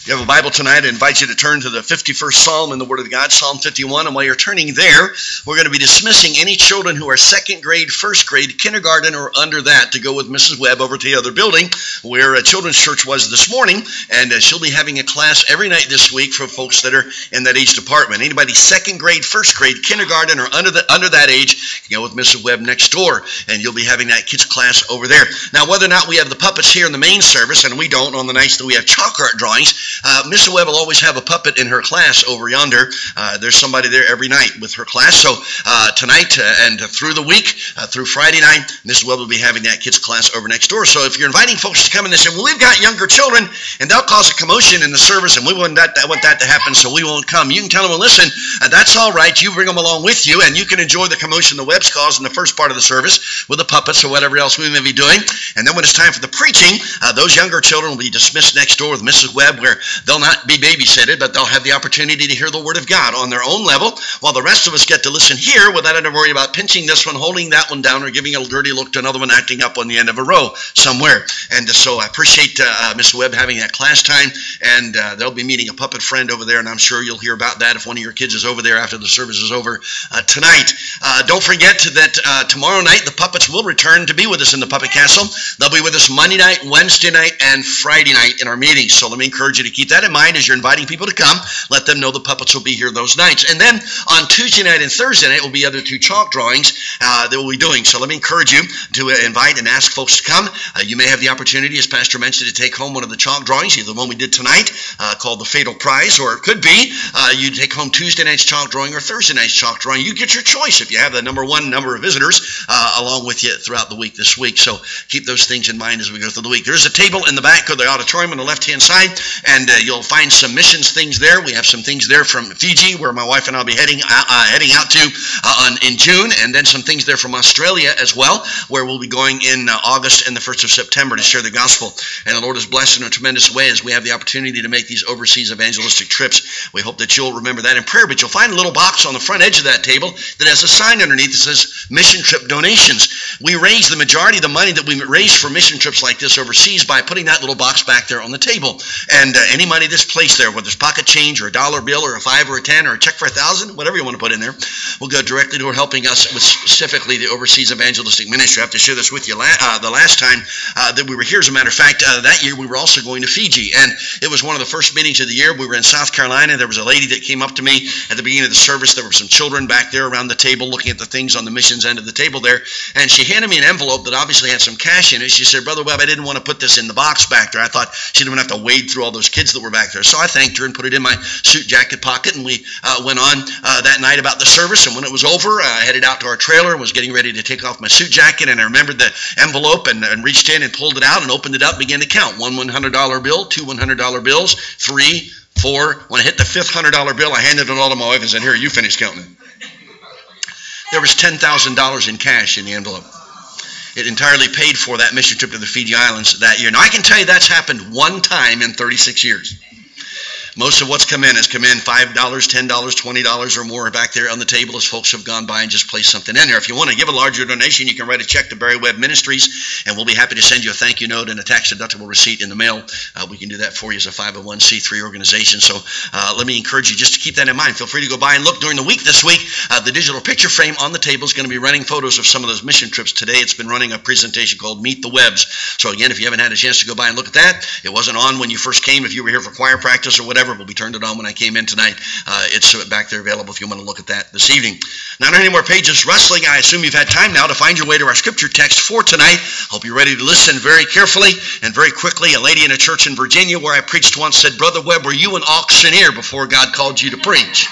If you have a Bible tonight, I invite you to turn to the 51st Psalm in the Word of God, Psalm 51. And while you're turning there, we're going to be dismissing any children who are second grade, first grade, kindergarten, or under that to go with Mrs. Webb over to the other building where Children's Church was this morning. And she'll be having a class every night this week for folks that are in that age department. Anybody second grade, first grade, kindergarten, or under that age, you go with Mrs. Webb next door, and you'll be having that kids class over there. Now, whether or not we have the puppets here in the main service, and we don't on the nights that we have chalk art drawings, Mrs. Webb will always have a puppet in her class over yonder. There's somebody there every night with her class. So tonight and through the week, through Friday night, Mrs. Webb will be having that kids class over next door. So if you're inviting folks to come in and say, well, we've got younger children, and they'll cause a commotion in the service, and we want that to happen, so we won't come. You can tell them, well, listen, that's all right. You bring them along with you, and you can enjoy the commotion the Webbs cause in the first part of the service with the puppets or whatever else we may be doing. And then when it's time for the preaching, those younger children will be dismissed next door with Mrs. Webb, where they'll not be babysitted, but they'll have the opportunity to hear the Word of God on their own level, while the rest of us get to listen here without having to worry about pinching this one, holding that one down, or giving a dirty look to another one acting up on the end of a row somewhere. And so I appreciate Miss Webb having that class time, and they'll be meeting a puppet friend over there, and I'm sure you'll hear about that if one of your kids is over there after the service is over tonight. Don't forget that tomorrow night the puppets will return to be with us in the Puppet Castle. They'll be with us Monday night, Wednesday night, and Friday night in our meetings. So let me encourage you to keep that in mind as you're inviting people to come. Let them know the puppets will be here those nights. And then on Tuesday night and Thursday night will be other two chalk drawings that we'll be doing. So let me encourage you to invite and ask folks to come. You may have the opportunity, as Pastor mentioned, to take home one of the chalk drawings, either the one we did tonight called the Fatal Prize, or it could be you take home Tuesday night's chalk drawing or Thursday night's chalk drawing. You get your choice if you have the number of visitors along with you throughout the week this week. So keep those things in mind as we go through the week. There's a table in the back of the auditorium on the left-hand side, and you'll find some missions things there. We have some things there from Fiji, where my wife and I will be heading out to in June, and then some things there from Australia as well, where we'll be going in August and the 1st of September to share the gospel. And the Lord has blessed in a tremendous way as we have the opportunity to make these overseas evangelistic trips. We hope that you'll remember that in prayer, but you'll find a little box on the front edge of that table that has a sign underneath that says Mission Trip Donations. We raise the majority of the money that we raise for mission trips like this overseas by putting that little box back there on the table. And any money that's placed there, whether it's pocket change or a dollar bill or a $5 or a $10 or a check for $1,000, whatever you want to put in there, will go directly to helping us with specifically the overseas evangelistic ministry. I have to share this with you. The last time that we were here, as a matter of fact, that year we were also going to Fiji, and it was one of the first meetings of the year. We were in South Carolina. There was a lady that came up to me at the beginning of the service. There were some children back there around the table looking at the things on the missions end of the table there, and she handed me an envelope that obviously had some cash in it. She said, Brother Webb, I didn't want to put this in the box back there. I thought she didn't have to wade through all those kids that were back there. So I thanked her and put it in my suit jacket pocket, and we went on that night about the service. And when it was over, I headed out to our trailer and was getting ready to take off my suit jacket, and I remembered the envelope and reached in and pulled it out and opened it up, began to count. One $100 bill, two $100 bills, 3, 4. When I hit the fifth $100 bill, I handed it all to my wife and said, here, you finish counting it. There was $10,000 in cash in the envelope. It entirely paid for that mission trip to the Fiji Islands that year. Now, I can tell you that's happened one time in 36 years. Most of what's come in has come in $5, $10, $20 or more back there on the table as folks have gone by and just placed something in there. If you want to give a larger donation, you can write a check to Barry Webb Ministries, and we'll be happy to send you a thank you note and a tax-deductible receipt in the mail. We can do that for you as a 501c3 organization. So let me encourage you just to keep that in mind. Feel free to go by and look during the week this week. The digital picture frame on the table is going to be running photos of some of those mission trips. Today it's been running a presentation called Meet the Webbs. So again, if you haven't had a chance to go by and look at that, it wasn't on when you first came. If you were here for choir practice or whatever, we'll be turned it on when I came in tonight. It's back there available if you want to look at that this evening. Now, not any more pages wrestling. I assume you've had time now to find your way to our scripture text for tonight. Hope you're ready to listen very carefully and very quickly. A lady in a church in Virginia where I preached once said, Brother Webb, were you an auctioneer before God called you to preach?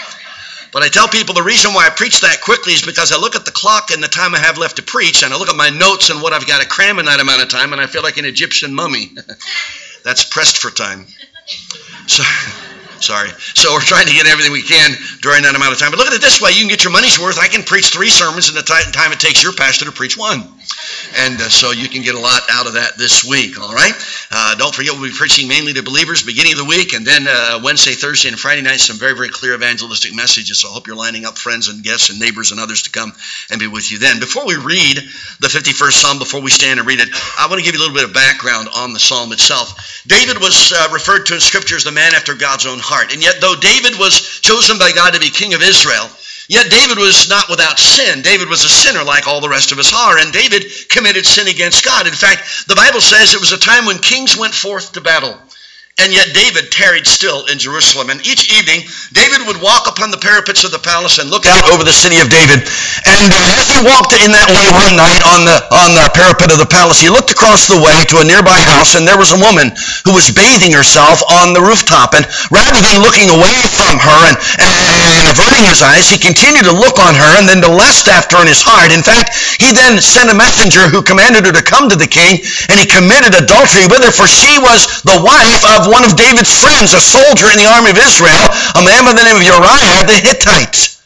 But I tell people the reason why I preach that quickly is because I look at the clock and the time I have left to preach, and I look at my notes and what I've got to cram in that amount of time, and I feel like an Egyptian mummy. That's pressed for time. Sorry. So we're trying to get everything we can during that amount of time. But look at it this way. You can get your money's worth. I can preach 3 sermons in the time it takes your pastor to preach 1. And so you can get a lot out of that this week, all right? Don't forget, we'll be preaching mainly to believers beginning of the week, and then Wednesday, Thursday, and Friday night, some very, very clear evangelistic messages. So I hope you're lining up friends and guests and neighbors and others to come and be with you then. Before we read the 51st Psalm, before we stand and read it, I want to give you a little bit of background on the Psalm itself. David was referred to in Scripture as the man after God's own heart. And yet, though David was chosen by God to be king of Israel, yet David was not without sin. David was a sinner like all the rest of us are, and David committed sin against God. In fact, the Bible says it was a time when kings went forth to battle, and yet David tarried still in Jerusalem. And each evening, David would walk upon the parapets of the palace and look out over the city of David. And as he walked in that way one night on the parapet of the palace, he looked across the way to a nearby house, and there was a woman who was bathing herself on the rooftop. And rather than looking away from her and averting his eyes, he continued to look on her and then to lust after in his heart. In fact, he then sent a messenger who commanded her to come to the king, and he committed adultery with her, for she was the wife of one of David's friends, a soldier in the army of Israel, a man by the name of Uriah the Hittite.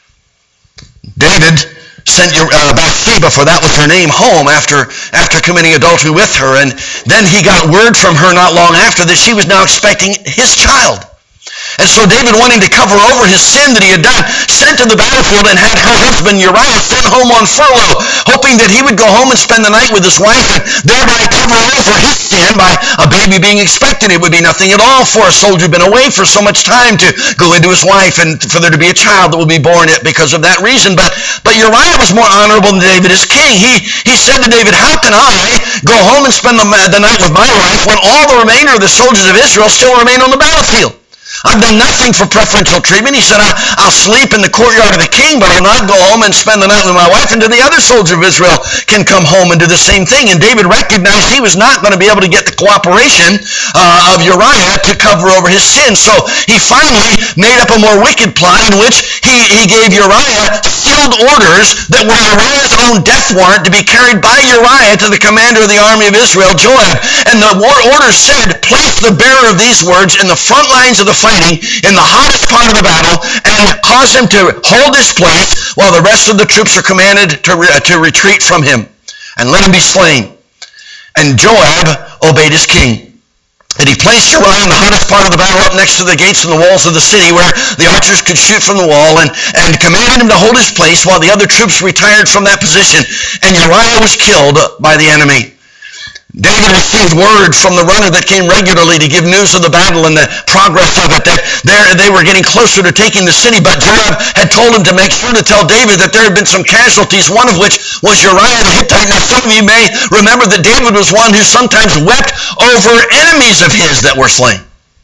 David sent Bathsheba, for that was her name, home after committing adultery with her, and then he got word from her not long after that she was now expecting his child. And so David, wanting to cover over his sin that he had done, sent to the battlefield and had her husband Uriah sent home on furlough, hoping that he would go home and spend the night with his wife and thereby cover over his sin by a baby being expected. It would be nothing at all for a soldier who'd been away for so much time to go into his wife and for there to be a child that would be born because of that reason. But Uriah was more honorable than David as king. He said to David, "How can I go home and spend the night with my wife when all the remainder of the soldiers of Israel still remain on the battlefield? I've done nothing for preferential treatment." He said, I'll sleep in the courtyard of the king, but I'll not go home and spend the night with my wife until the other soldier of Israel can come home and do the same thing. And David recognized he was not going to be able to get the cooperation of Uriah to cover over his sin. So he finally made up a more wicked plot in which he gave Uriah sealed orders that were Uriah's own death warrant to be carried by Uriah to the commander of the army of Israel, Joab. And the order said, place the bearer of these words in the front lines of the fight, in the hottest part of the battle, and cause him to hold his place while the rest of the troops are commanded to retreat from him, and let him be slain. And Joab obeyed his king. And he placed Uriah in the hottest part of the battle up next to the gates and the walls of the city where the archers could shoot from the wall, and commanded him to hold his place while the other troops retired from that position. And Uriah was killed by the enemy. David received word from the runner that came regularly to give news of the battle and the progress of it, that they were getting closer to taking the city, but Joab had told him to make sure to tell David that there had been some casualties, one of which was Uriah the Hittite. Now some of you may remember that David was one who sometimes wept over enemies of his that were slain.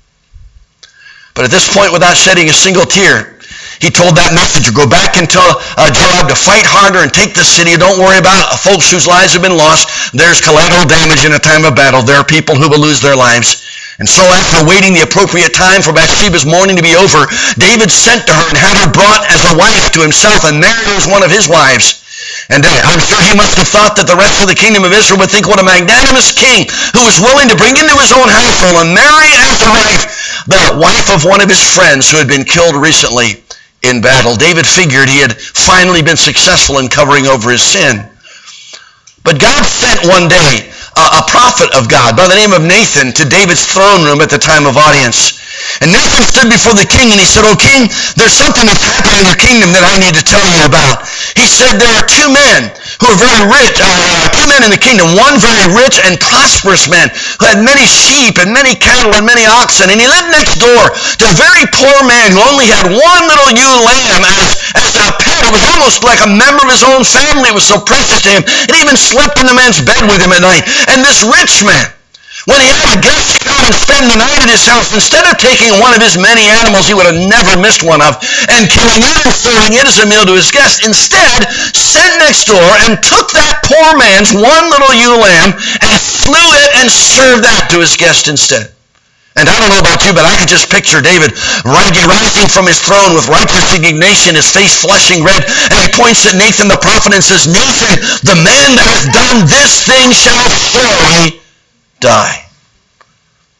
But at this point, without shedding a single tear, he told that messenger, go back and tell Joab to fight harder and take the city. Don't worry about folks whose lives have been lost. There's collateral damage in a time of battle. There are people who will lose their lives. And so after waiting the appropriate time for Bathsheba's mourning to be over, David sent to her and had her brought as a wife to himself and married her as one of his wives. And I'm sure he must have thought that the rest of the kingdom of Israel would think, what a magnanimous king who was willing to bring into his own household and marry as a wife the wife of one of his friends who had been killed recently in battle. David figured he had finally been successful in covering over his sin. But God sent one day a prophet of God by the name of Nathan to David's throne room at the time of audience. And Nathan stood before the king and he said, "Oh king, there's something that's happening in your kingdom that I need to tell you about." He said, "There are 2 men who are very rich, 2 men in the kingdom, one very rich and prosperous man who had many sheep and many cattle and many oxen, and he lived next door to a very poor man who only had one little ewe lamb as a pet. It was almost like a member of his own family. It was so precious to him. It even slept in the man's bed with him at night. And this rich man, when he had a guest come and spend the night at his house, instead of taking one of his many animals he would have never missed one of and killing it and serving it as a meal to his guest, instead sent next door and took that poor man's one little ewe lamb and slew it and served that to his guest instead." And I don't know about you, but I could just picture David rising from his throne with righteous indignation, his face flushing red, and he points at Nathan the prophet and says, "Nathan, the man that has done this thing shall surely die."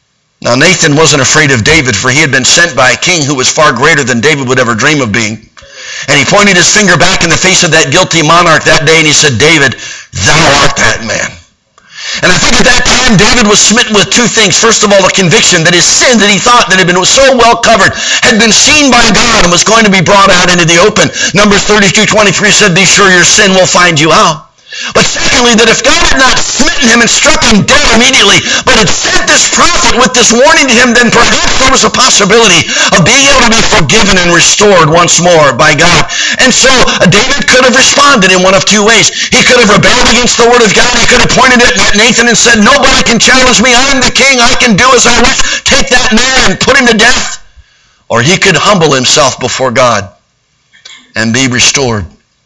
Now Nathan wasn't afraid of David, for he had been sent by a king who was far greater than David would ever dream of being. And he pointed his finger back in the face of that guilty monarch that day, and he said, David, thou art that man. And I think at that time, David was smitten with two things. First of all, a conviction that his sin that he thought that had been so well covered had been seen by God and was going to be brought out into the open. Numbers 32:23 said, be sure your sin will find you out. But secondly, that if God had not smitten him and struck him dead immediately, but had sent this prophet with this warning to him, then perhaps there was a possibility of being able to be forgiven and restored once more by God. And so David could have responded in one of two ways. He could have rebelled against the word of God. He could have pointed at Nathan and said, nobody can challenge me. I'm the king. I can do as I wish. Take that man and put him to death. Or he could humble himself before God and be restored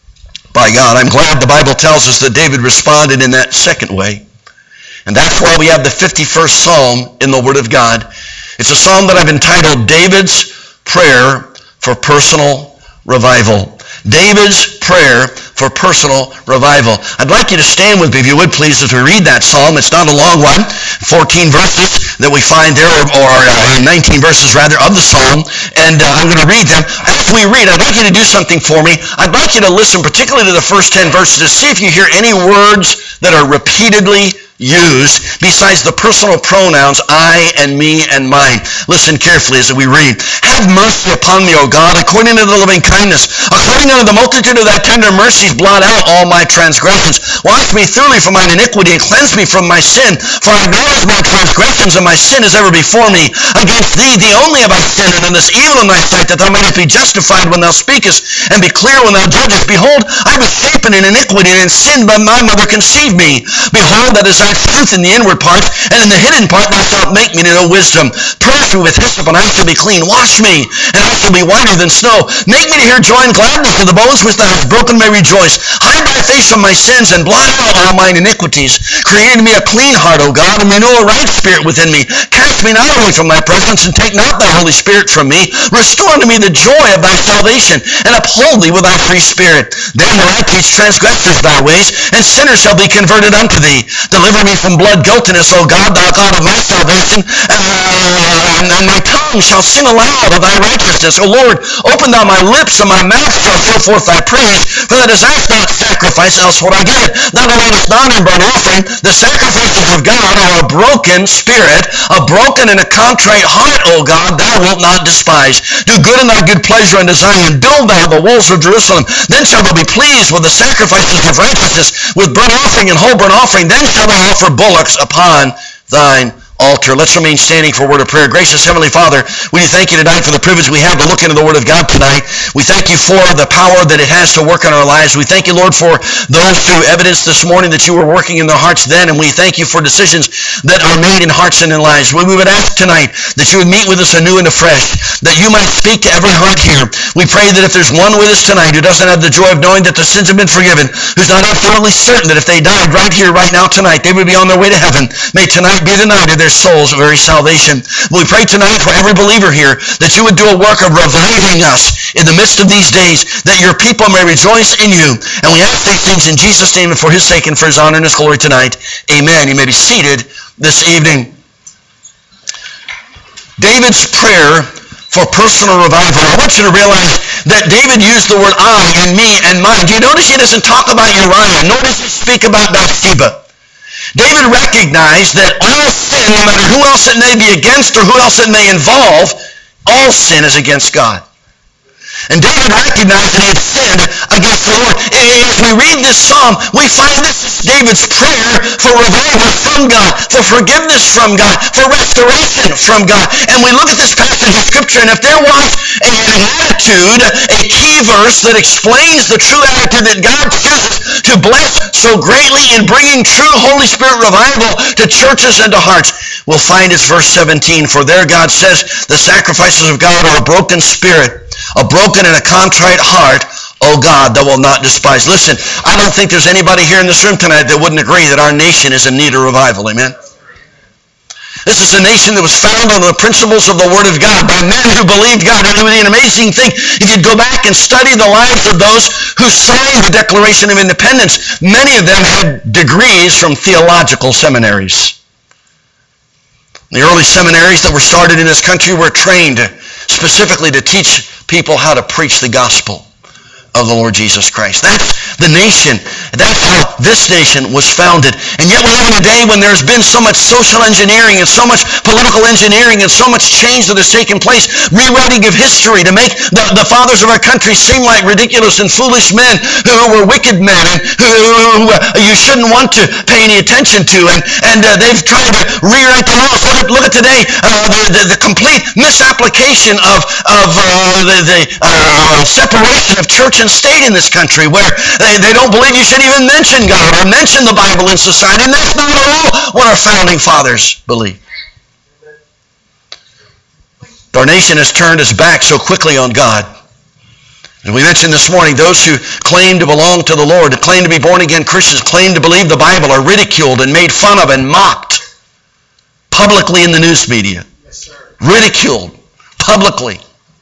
by God. I'm glad the Bible tells us that David responded in that second way. And that's why we have the 51st Psalm in the Word of God. It's a psalm that I've entitled David's Prayer for Personal Revival. David's Prayer for Personal Revival. I'd like you to stand with me, if you would please, as we read that psalm. It's not a long one. 14 verses that we find there, or 19 verses rather, of the psalm. And I'm going to read them. As we read, I'd like you to do something for me. I'd like you to listen particularly to the first 10 verses to see if you hear any words that are repeatedly used besides the personal pronouns I and me and mine. Listen carefully as we read. Have mercy upon me, O God, according to the loving kindness. According unto the multitude of thy tender mercies, blot out all my transgressions. Wash me thoroughly from mine iniquity and cleanse me from my sin. For I acknowledge my transgressions, and my sin is ever before me. Against thee only have I sinned, and done this evil in thy sight, that thou mightest be justified when thou speakest, and be clear when thou judgest. Behold, I was shapen in iniquity, and in sin by my mother conceived me. Behold, that is thy truth in the inward parts, and in the hidden part thou shalt make me to know wisdom. Purge me with hyssop, and I shall be clean. Wash me, and I shall be whiter than snow. Make me to hear joy and gladness, and the bones which thou hast broken may rejoice. Hide thy face from my sins, and blot out all mine iniquities. Create in me a clean heart, O God, and renew a right spirit within me. Cast me not away from thy presence, and take not thy Holy Spirit from me. Restore unto me the joy of thy salvation, and uphold thee with thy free spirit. Then will I teach transgressors thy ways, and sinners shall be converted unto thee. Deliver me from blood guiltiness, O God, thou God of my salvation, and my tongue shall sing aloud of thy righteousness. O Lord, open thou my lips, and my mouth shall show forth thy praise. For that is asked not sacrifice, else would I give it. Thou delightest not in burnt offering. The sacrifices of God are a broken spirit, a broken and a contrite heart, O God, thou wilt not despise. Do good in thy good pleasure unto Zion. Build thou the walls of Jerusalem. Then shalt thou be pleased with the sacrifices of righteousness, with burnt offering and whole burnt offering. Then shalt thou offer bullocks upon thine altar. Let's remain standing for a word of prayer. Gracious Heavenly Father, we thank you tonight for the privilege we have to look into the Word of God tonight. We thank you for the power that it has to work in our lives. We thank you, Lord, for those who evidenced this morning that you were working in their hearts then, and we thank you for decisions that are made in hearts and in lives. We would ask tonight that you would meet with us anew and afresh, that you might speak to every heart here. We pray that if there's one with us tonight who doesn't have the joy of knowing that their sins have been forgiven, who's not absolutely certain that if they died right here, right now, tonight, they would be on their way to heaven, may tonight be the night of their soul's very salvation. We pray tonight for every believer here that you would do a work of reviving us in the midst of these days, that your people may rejoice in you. And we ask these things in Jesus' name and for his sake and for his honor and his glory tonight. Amen. You may be seated this evening. David's prayer for personal revival. I want you to realize that David used the word I and me and mine. Do you notice he doesn't talk about Uriah, nor does he speak about Bathsheba? David recognized that all sin, no matter who else it may be against or who else it may involve, all sin is against God. And David recognized that he had sinned against the Lord. As we read this psalm, we find this is David's prayer for revival from God, for forgiveness from God, for restoration from God. And we look at this passage of Scripture, and if there was an attitude, a key verse that explains the true attitude that God chooses to bless so greatly in bringing true Holy Spirit revival to churches and to hearts, we'll find it's verse 17. For there God says, the sacrifices of God are a broken spirit, a broken and a contrite heart, O God, thou wilt not despise. Listen, I don't think there's anybody here in this room tonight that wouldn't agree that our nation is in need of revival. Amen? This is a nation that was founded on the principles of the Word of God by men who believed God. And it would be an amazing thing if you'd go back and study the lives of those who signed the Declaration of Independence. Many of them had degrees from theological seminaries. The early seminaries that were started in this country were trained specifically to teach people how to preach the gospel of the Lord Jesus Christ. That's the nation. That's how this nation was founded. And yet we live in a day when there's been so much social engineering and so much political engineering and so much change that has taken place, rewriting of history to make the fathers of our country seem like ridiculous and foolish men who were wicked men and who you shouldn't want to pay any attention to. And they've tried to rewrite the laws. Look at today, the complete misapplication of the separation of church and state in this country, where they don't believe you should even mention God or mention the Bible in society, and that's not at all what our founding fathers believed. Our nation has turned its back so quickly on God. As we mentioned this morning, those who claim to belong to the Lord, claim to be born-again Christians, claim to believe the Bible, are ridiculed and made fun of and mocked publicly in the news media. Yes, ridiculed publicly.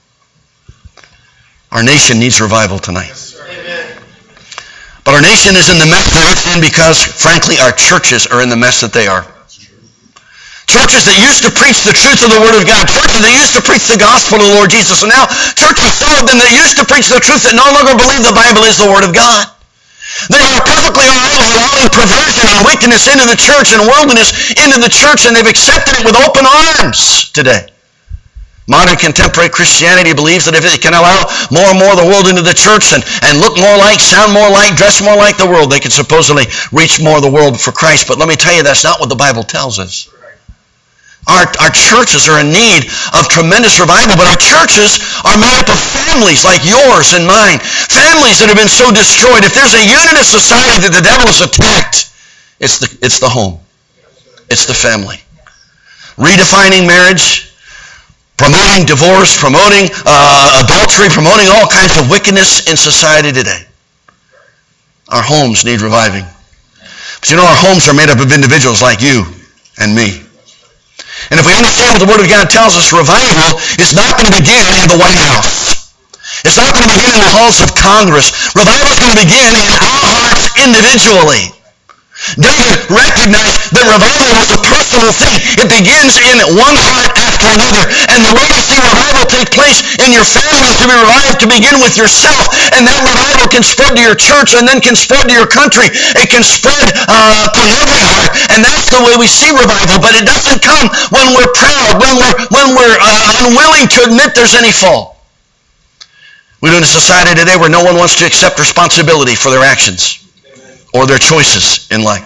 Our nation needs revival tonight. Yes, amen. But our nation is in the mess that it's in because, frankly, our churches are in the mess that they are. Churches that used to preach the truth of the Word of God, churches that used to preach the gospel of the Lord Jesus, and now churches, some of them that used to preach the truth that no longer believe the Bible is the Word of God. They are perfectly allowing perversion and wickedness into the church and worldliness into the church, and they've accepted it with open arms today. Modern contemporary Christianity believes that if it can allow more and more of the world into the church and look more like, sound more like, dress more like the world, they can supposedly reach more of the world for Christ. But let me tell you, that's not what the Bible tells us. Our churches are in need of tremendous revival, but our churches are made up of families like yours and mine, families that have been so destroyed. If there's a unit of society that the devil has attacked, it's the home. It's the family. Redefining marriage, promoting divorce, promoting adultery, promoting all kinds of wickedness in society today. Our homes need reviving. But you know, our homes are made up of individuals like you and me. And if we understand what the Word of God tells us, revival is not going to begin in the White House. It's not going to begin in the halls of Congress. Revival is going to begin in our hearts individually. David recognized that revival was a personal thing. It begins in one heart after another. And the way to see revival take place in your family is to be revived to begin with yourself. And that revival can spread to your church and then can spread to your country. It can spread to every heart. And that's the way we see revival. But it doesn't come when we're proud, when we're unwilling to admit there's any fault. We live in a society today where no one wants to accept responsibility for their actions or their choices in life.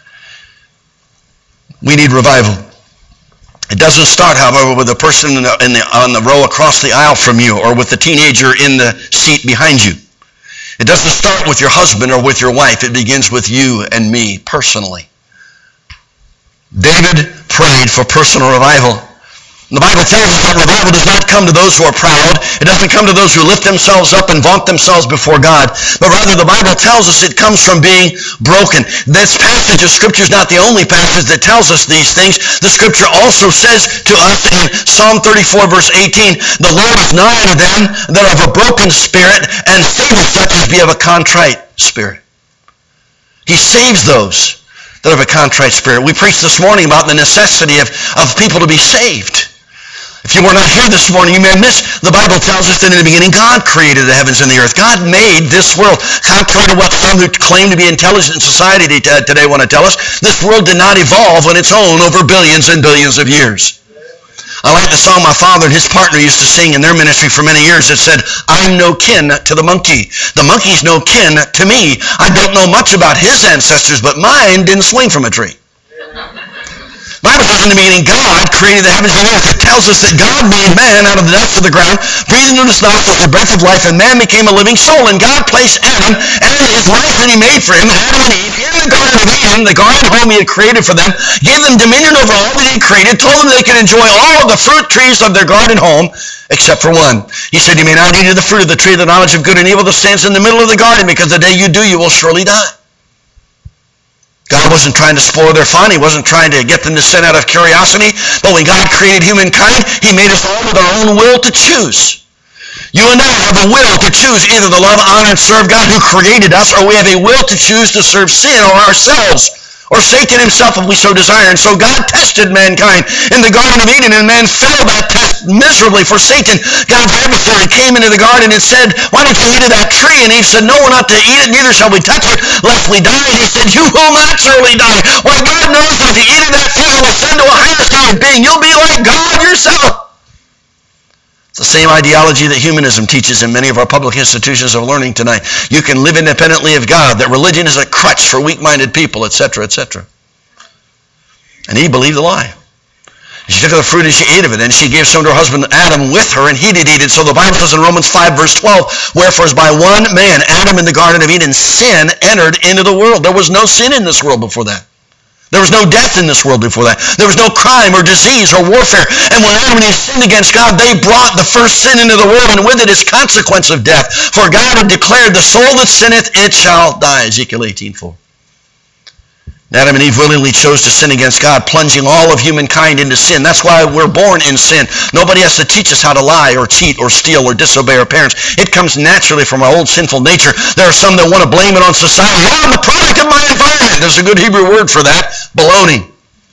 We need revival. It doesn't start, however, with the person on the row across the aisle from you or with the teenager in the seat behind you. It doesn't start with your husband or with your wife. It begins with you and me personally. David prayed for personal revival. The Bible tells us that revival does not come to those who are proud. It doesn't come to those who lift themselves up and vaunt themselves before God. But rather, the Bible tells us it comes from being broken. This passage of Scripture is not the only passage that tells us these things. The Scripture also says to us in Psalm 34, verse 18, "The Lord is nigh unto them that are of a broken spirit, and saveth such as be of a contrite spirit." He saves those that have a contrite spirit. We preached this morning about the necessity of people to be saved. If you were not here this morning, you may have missed. The Bible tells us that in the beginning, God created the heavens and the earth. God made this world. Contrary to what some who claim to be intelligent in society today want to tell us, this world did not evolve on its own over billions and billions of years. I like the song my father and his partner used to sing in their ministry for many years. It said, "I'm no kin to the monkey. The monkey's no kin to me. I don't know much about his ancestors, but mine didn't swing from a tree." The Bible says in the beginning, God created the heavens and the earth. It tells us that God made man out of the dust of the ground, breathed into his nostrils the breath of life, and man became a living soul. And God placed Adam and his wife that he made for him, Adam and Eve, in the Garden of Eden, the garden home he had created for them, gave them dominion over all that he had created, told them they could enjoy all of the fruit trees of their garden home, except for one. He said, "You may not eat of the fruit of the tree of the knowledge of good and evil that stands in the middle of the garden, because the day you do, you will surely die." God wasn't trying to spoil their fun. He wasn't trying to get them to sin out of curiosity. But when God created humankind, he made us all with our own will to choose. You and I have a will to choose either to love, honor, and serve God who created us, or we have a will to choose to serve sin or ourselves or Satan himself if we so desire. And so God tested mankind in the Garden of Eden, and man failed that test miserably. For Satan, God's adversary, came into the garden and said, why don't you eat of that tree? And Eve said, no, we're not to eat it, neither shall we touch it, lest we die. And he said, you will not surely die. Why, God knows that if you eat of that fruit, you will ascend to a higher state of being. You'll be like God yourself. It's the same ideology that humanism teaches in many of our public institutions of learning tonight. You can live independently of God, that religion is a crutch for weak-minded people, etc., etc. And Eve believed the lie. She took of the fruit and she ate of it, and she gave some to her husband Adam with her, and he did eat it. So the Bible says in Romans 5, verse 12, wherefore as by one man, Adam in the Garden of Eden, sin entered into the world. There was no sin in this world before that. There was no death in this world before that. There was no crime or disease or warfare. And when Adam and Eve sinned against God, they brought the first sin into the world, and with it is consequence of death. For God had declared, the soul that sinneth, it shall die. Ezekiel 18:4. Adam and Eve willingly chose to sin against God, plunging all of humankind into sin. That's why we're born in sin. Nobody has to teach us how to lie or cheat or steal or disobey our parents. It comes naturally from our old sinful nature. There are some that want to blame it on society. Oh, I'm the product of my environment. There's a good Hebrew word for that. Baloney.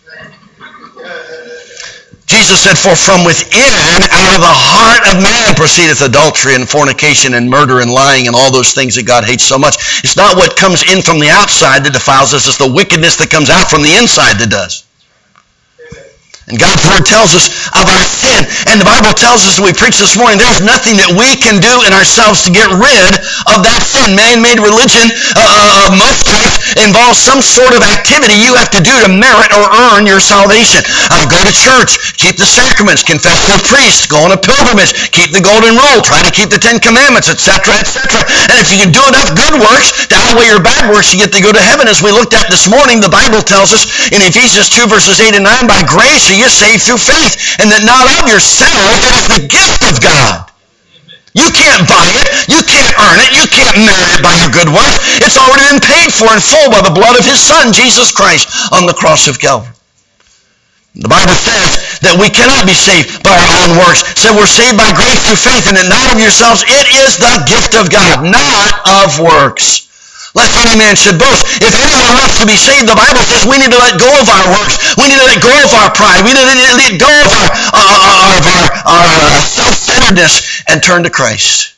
Jesus said, for from within, out of the heart of man, proceedeth adultery and fornication and murder and lying and all those things that God hates so much. It's not what comes in from the outside that defiles us. It's the wickedness that comes out from the inside that does. And God's Word tells us of our sin. And the Bible tells us, we preached this morning, there's nothing that we can do in ourselves to get rid of that sin. Man-made religion of most types involves some sort of activity you have to do to merit or earn your salvation. Go to church, keep the sacraments, confess to a priest, go on a pilgrimage, keep the golden rule, try to keep the 10 commandments, etc., etc. And if you can do enough good works to outweigh your bad works, you get to go to heaven. As we looked at this morning, the Bible tells us in Ephesians 2, verses 8 and 9, by grace you're saved through faith, and that not of yourself, it is the gift of God. You can't buy it, you can't earn it, you can't merit it by your good works. It's already been paid for in full by the blood of his Son, Jesus Christ, on the cross of Calvary. The Bible says that we cannot be saved by our own works. It said we're saved by grace through faith, and that not of yourselves, it is the gift of God, not of works, lest any man should boast. If anyone wants to be saved, the Bible says we need to let go of our works. We need to let go of our pride. We need to let go of our self-centeredness and turn to Christ.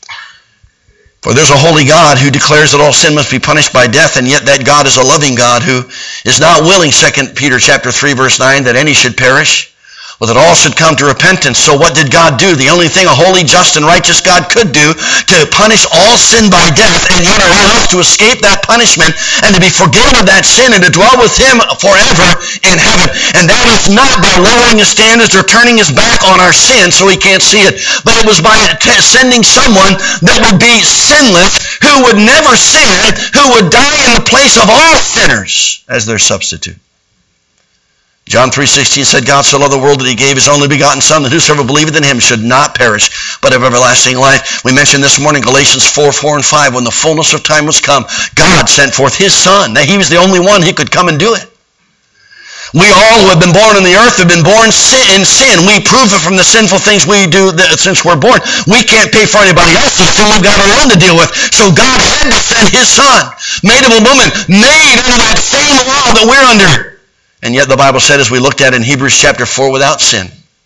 For there's a holy God who declares that all sin must be punished by death, and yet that God is a loving God who is not willing, 2 Peter chapter 3, verse 9, that any should perish, but that all should come to repentance. So what did God do? The only thing a holy, just, and righteous God could do to punish all sin by death and yet allow us to escape that punishment and to be forgiven of that sin and to dwell with him forever in heaven. And that is not by lowering his standards or turning his back on our sin so he can't see it, but it was by sending someone that would be sinless, who would never sin, who would die in the place of all sinners as their substitute. John 3:16 said, God so loved the world that he gave his only begotten Son, that whosoever believeth in him should not perish, but have everlasting life. We mentioned this morning Galatians 4:4 and 5, when the fullness of time was come, God sent forth his Son. Now he was the only one who could come and do it. We all who have been born on the earth have been born in sin. We prove it from the sinful things we do since we're born. We can't pay for anybody else's sin. We've got our own to deal with. So God had to send his Son, made of a woman, made under that same law that we're under. And yet the Bible said, as we looked at in Hebrews chapter 4, without sin,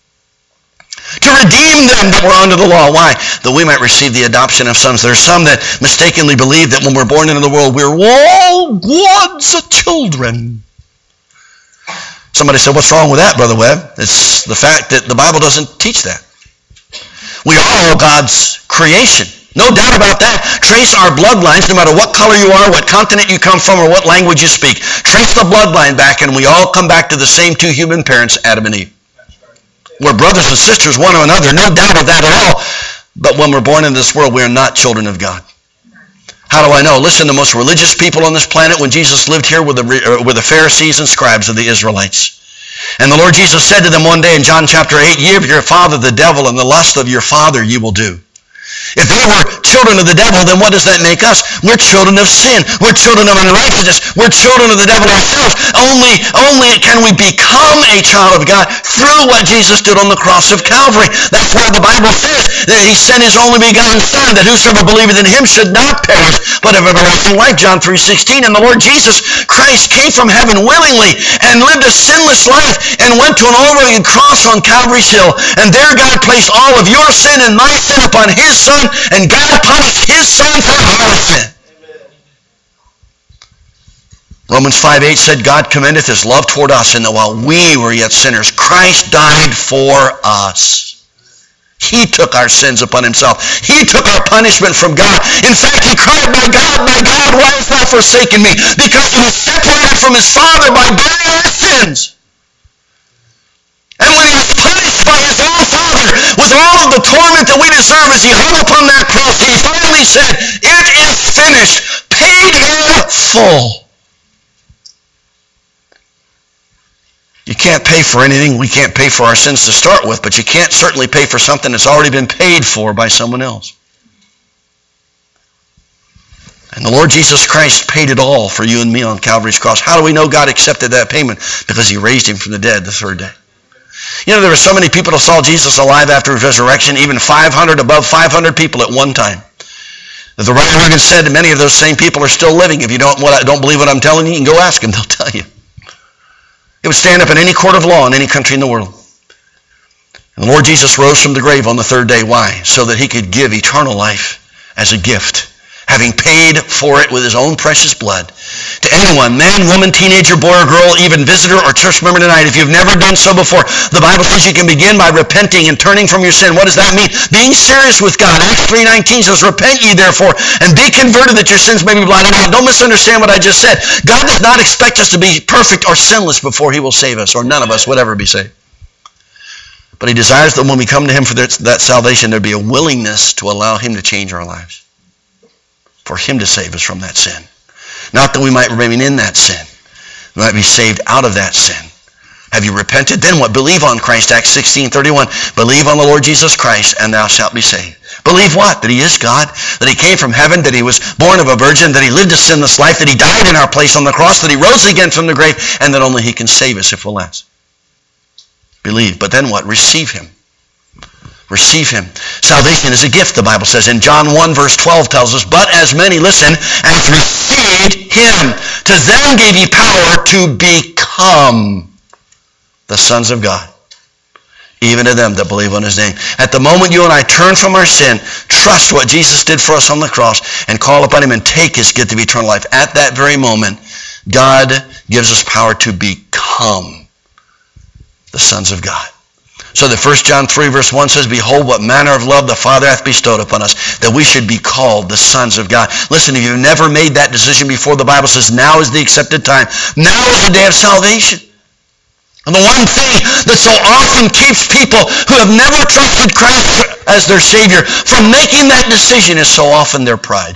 to redeem them that were under the law. Why? That we might receive the adoption of sons. There are some that mistakenly believe that when we're born into the world, we're all God's children. Somebody said, what's wrong with that, Brother Webb? It's the fact that the Bible doesn't teach that. We are all God's creation. No doubt about that. Trace our bloodlines, no matter what color you are, what continent you come from, or what language you speak. Trace the bloodline back, and we all come back to the same two human parents, Adam and Eve. We're brothers and sisters, one to another. No doubt of that at all. But when we're born into this world, we are not children of God. How do I know? Listen, the most religious people on this planet, when Jesus lived here, were the Pharisees and scribes of the Israelites. And the Lord Jesus said to them one day in John chapter 8, ye of your father the devil, and the lust of your father you will do. If they were children of the devil, then what does that make us? We're children of sin. We're children of unrighteousness. We're children of the devil ourselves. Only can we become a child of God through what Jesus did on the cross of Calvary. That's why the Bible says that he sent his only begotten Son, that whosoever believeth in him should not perish, but have everlasting life. John 3:16. And the Lord Jesus Christ came from heaven willingly and lived a sinless life and went to an overhanging cross on Calvary's hill. And there God placed all of your sin and my sin upon his Son, and God punished his Son for our sin. Romans 5:8 said, God commendeth his love toward us, and that while we were yet sinners, Christ died for us. He took our sins upon himself. He took our punishment from God. In fact, he cried, my God, why hast thou forsaken me? Because he was separated from his Father by bearing our sins. And when he was punished by his own Father with all of the torment that we deserve as he hung upon that cross, he finally said, it is finished, paid in full. You can't pay for anything. We can't pay for our sins to start with, but you can't certainly pay for something that's already been paid for by someone else. And the Lord Jesus Christ paid it all for you and me on Calvary's cross. How do we know God accepted that payment? Because he raised him from the dead the third day. You know, there were so many people that saw Jesus alive after his resurrection, even above 500 people at one time. The writer Morgan said many of those same people are still living. If you don't believe what I'm telling you, you can go ask them. They'll tell you. It would stand up in any court of law in any country in the world. And the Lord Jesus rose from the grave on the third day. Why? So that he could give eternal life as a gift, having paid for it with his own precious blood. To anyone, man, woman, teenager, boy or girl, even visitor or church member tonight, if you've never done so before, the Bible says you can begin by repenting and turning from your sin. What does that mean? Being serious with God. Acts 3:19 says, repent ye therefore, and be converted that your sins may be blotted out. Don't misunderstand what I just said. God does not expect us to be perfect or sinless before he will save us, or none of us would ever be saved. But he desires that when we come to him for that salvation, there be a willingness to allow him to change our lives, for him to save us from that sin. Not that we might remain in that sin. We might be saved out of that sin. Have you repented? Then what? Believe on Christ. Acts 16:31. Believe on the Lord Jesus Christ, and thou shalt be saved. Believe what? That he is God, that he came from heaven, that he was born of a virgin, that he lived a sinless life, that he died in our place on the cross, that he rose again from the grave, and that only he can save us if we'll ask. Believe. But then what? Receive him. Receive him. Salvation is a gift, the Bible says. In John 1 verse 12 tells us, but as many, listen, as received him, to them gave he power to become the sons of God, even to them that believe on his name. At the moment you and I turn from our sin, trust what Jesus did for us on the cross, and call upon him and take his gift of eternal life, at that very moment, God gives us power to become the sons of God. So that 1 John 3 verse 1 says, behold, what manner of love the Father hath bestowed upon us, that we should be called the sons of God. Listen, if you've never made that decision before, the Bible says now is the accepted time. Now is the day of salvation. And the one thing that so often keeps people who have never trusted Christ as their Savior from making that decision is so often their pride.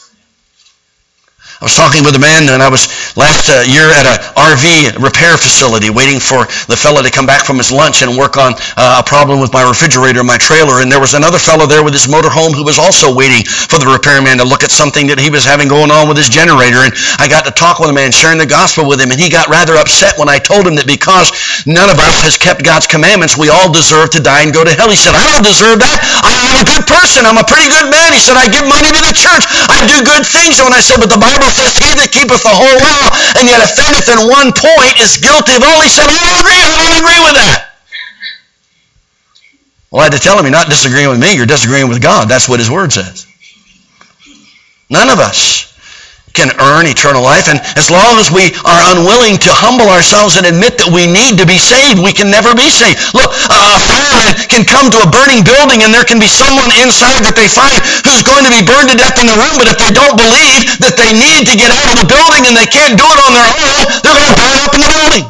I was talking with a man, and I was last year at an RV repair facility waiting for the fellow to come back from his lunch and work on a problem with my refrigerator in my trailer. And there was another fellow there with his motorhome who was also waiting for the repairman to look at something that he was having going on with his generator. And I got to talk with a man, sharing the gospel with him, and he got rather upset when I told him that because none of us has kept God's commandments, we all deserve to die and go to hell. He said, I don't deserve that. I'm a good person. I'm a pretty good man. He said, I give money to the church. I do good things. And when I said, but the Bible says, he that keepeth the whole law and yet offendeth in one point is guilty of all. He said, I don't agree with that. Well, I had to tell him, you're not disagreeing with me, you're disagreeing with God. That's what his word says. None of us can earn eternal life, and as long as we are unwilling to humble ourselves and admit that we need to be saved, we can never be saved. Look, a fireman can come to a burning building and there can be someone inside that they find who's going to be burned to death in the room, but if they don't believe that they need to get out of the building and they can't do it on their own, they're going to burn up in the building.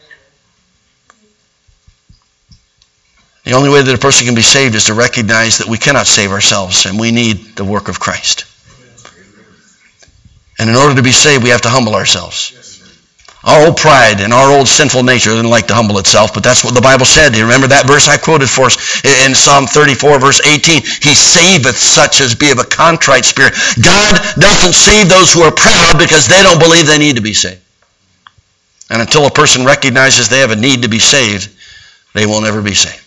The only way that a person can be saved is to recognize that we cannot save ourselves and we need the work of Christ. And in order to be saved, we have to humble ourselves. Our old pride and our old sinful nature doesn't like to humble itself, but that's what the Bible said. Do you remember that verse I quoted for us in Psalm 34, verse 18? He saveth such as be of a contrite spirit. God doesn't save those who are proud because they don't believe they need to be saved. And until a person recognizes they have a need to be saved, they will never be saved.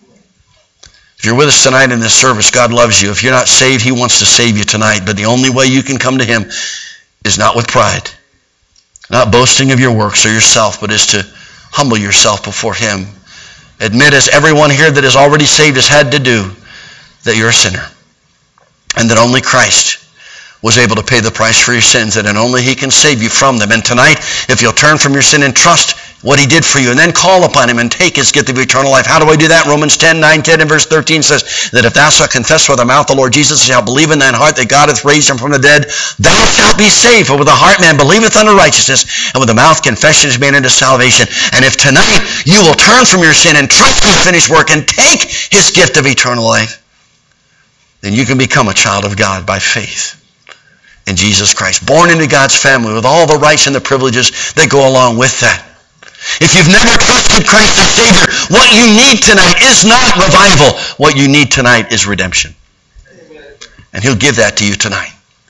If you're with us tonight in this service, God loves you. If you're not saved, he wants to save you tonight. But the only way you can come to him is not with pride, not boasting of your works or yourself, but is to humble yourself before him. Admit, as everyone here that is already saved has had to do, that you're a sinner and that only Christ was able to pay the price for your sins, and only he can save you from them. And tonight, if you'll turn from your sin and trust what he did for you, and then call upon him and take his gift of eternal life. How do I do that? Romans 10, 9, 10, and verse 13 says that if thou shalt confess with thy mouth the Lord Jesus, and shalt believe in thine heart that God hath raised him from the dead, thou shalt be saved. For with the heart man believeth unto righteousness, and with the mouth confession is made unto salvation. And if tonight you will turn from your sin and trust his finished work and take his gift of eternal life, then you can become a child of God by faith in Jesus Christ, born into God's family with all the rights and the privileges that go along with that. If you've never trusted Christ as Savior, what you need tonight is not revival. What you need tonight is redemption. Amen. And he'll give that to you tonight.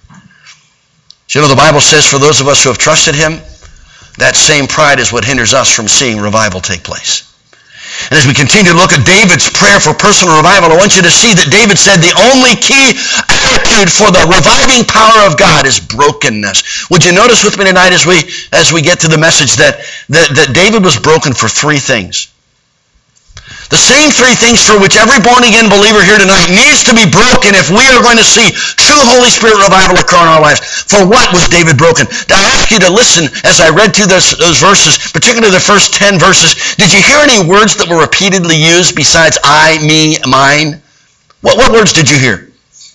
So, you know, the Bible says for those of us who have trusted him, that same pride is what hinders us from seeing revival take place. And as we continue to look at David's prayer for personal revival, I want you to see that David said the only key attitude for the reviving power of God is brokenness. Would you notice with me tonight as we get to the message that David was broken for three things? The same three things for which every born-again believer here tonight needs to be broken if we are going to see true Holy Spirit revival occur in our lives. For what was David broken? Now, I ask you to listen as I read through those verses, particularly the first 10 verses. Did you hear any words that were repeatedly used besides I, me, mine? What words did you hear?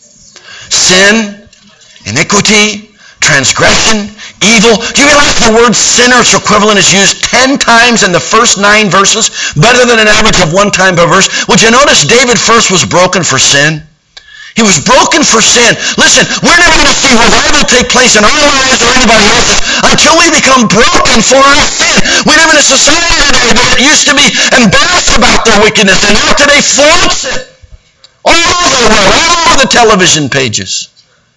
Sin, iniquity, transgression, evil. Do you realize the word sin or its equivalent is used 10 times in the first 9 verses, better than an average of 1 time per verse? Would you notice David first was broken for sin? He was broken for sin. Listen, we're never going to see revival take place in our lives or anybody else's until we become broken for our sin. We live in a society today that used to be embarrassed about their wickedness, and now today flaunts it all over the world, all over the television pages.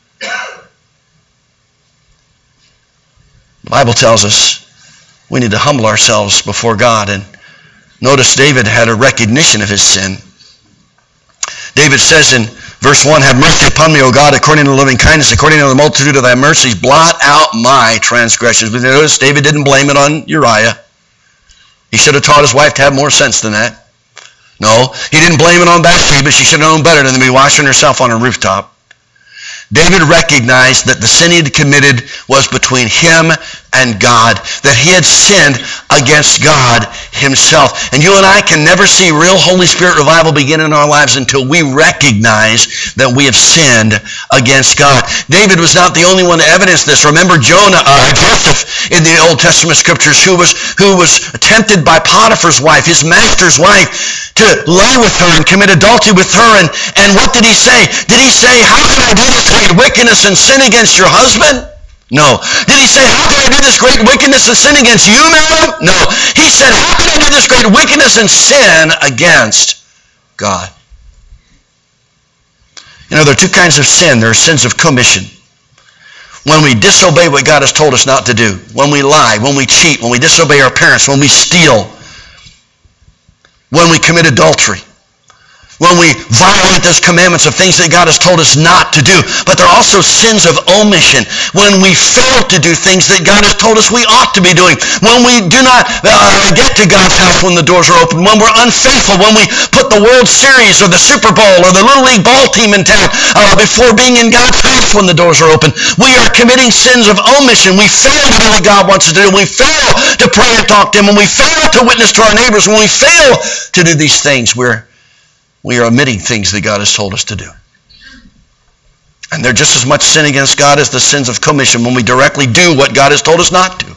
The Bible tells us we need to humble ourselves before God. And notice David had a recognition of his sin. David says in verse 1, have mercy upon me, O God, according to the loving kindness, according to the multitude of thy mercies, blot out my transgressions. But notice David didn't blame it on Uriah. He should have taught his wife to have more sense than that. No, he didn't blame it on Bathsheba. She should have known better than to be washing herself on a rooftop. David recognized that the sin he had committed was between him and God, that he had sinned against God himself. And you and I can never see real Holy Spirit revival begin in our lives until we recognize that we have sinned against God. David was not the only one to evidence this. Remember Joseph in the Old Testament scriptures who was tempted by Potiphar's wife, his master's wife, to lie with her and commit adultery with her. And what did he say? Did he say, how can I do this great wickedness and sin against your husband? No. Did he say, how can I do this great wickedness and sin against you, madam? No. He said, how can I do this great wickedness and sin against God? You know, there are two kinds of sin. There are sins of commission. When we disobey what God has told us not to do, when we lie, when we cheat, when we disobey our parents, when we steal, when we commit adultery, when we violate those commandments of things that God has told us not to do. But there are also sins of omission, when we fail to do things that God has told us we ought to be doing, when we do not get to God's house when the doors are open, when we're unfaithful, when we put the World Series or the Super Bowl or the Little League ball team in town before being in God's house when the doors are open. We are committing sins of omission. We fail to do what God wants us to do. We fail to pray and talk to him. When we fail to witness to our neighbors, when we fail to do these things, we are omitting things that God has told us to do. And they're just as much sin against God as the sins of commission when we directly do what God has told us not to.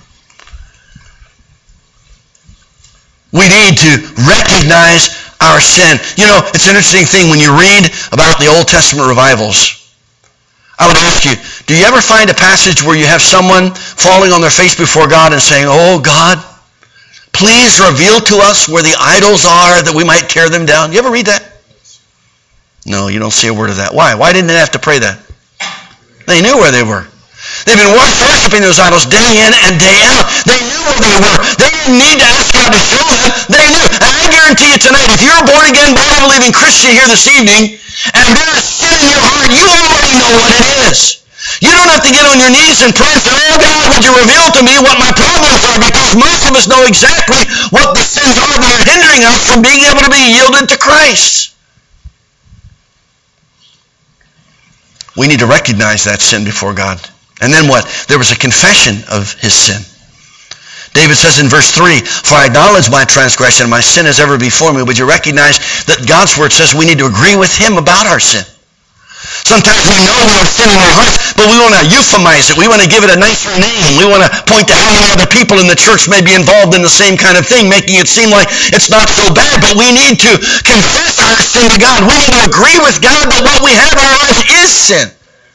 We need to recognize our sin. You know, it's an interesting thing when you read about the Old Testament revivals. I would ask you, do you ever find a passage where you have someone falling on their face before God and saying, oh God, please reveal to us where the idols are that we might tear them down? You ever read that? No, you don't see a word of that. Why? Why didn't they have to pray that? They knew where they were. They've been worshiping those idols day in and day out. They knew where they were. They didn't need to ask God to show them. They knew. And I guarantee you tonight, if you're a born-again, Bible-believing Christian here this evening, and there's sin in your heart, you already know what it is. You don't have to get on your knees and pray and say, oh God, would you reveal to me what my problems are? Because most of us know exactly what the sins are that are hindering us from being able to be yielded to Christ. We need to recognize that sin before God. And then what? There was a confession of his sin. David says in verse 3, for I acknowledge my transgression, my sin is ever before me. Would you recognize that God's word says we need to agree with him about our sin? Sometimes we know we have sin in our hearts, but we want to euphemize it. We want to give it a nicer name. We want to point to how many other people in the church may be involved in the same kind of thing, making it seem like it's not so bad. But we need to confess our sin to God. We need to agree with God that what we have in our lives is sin.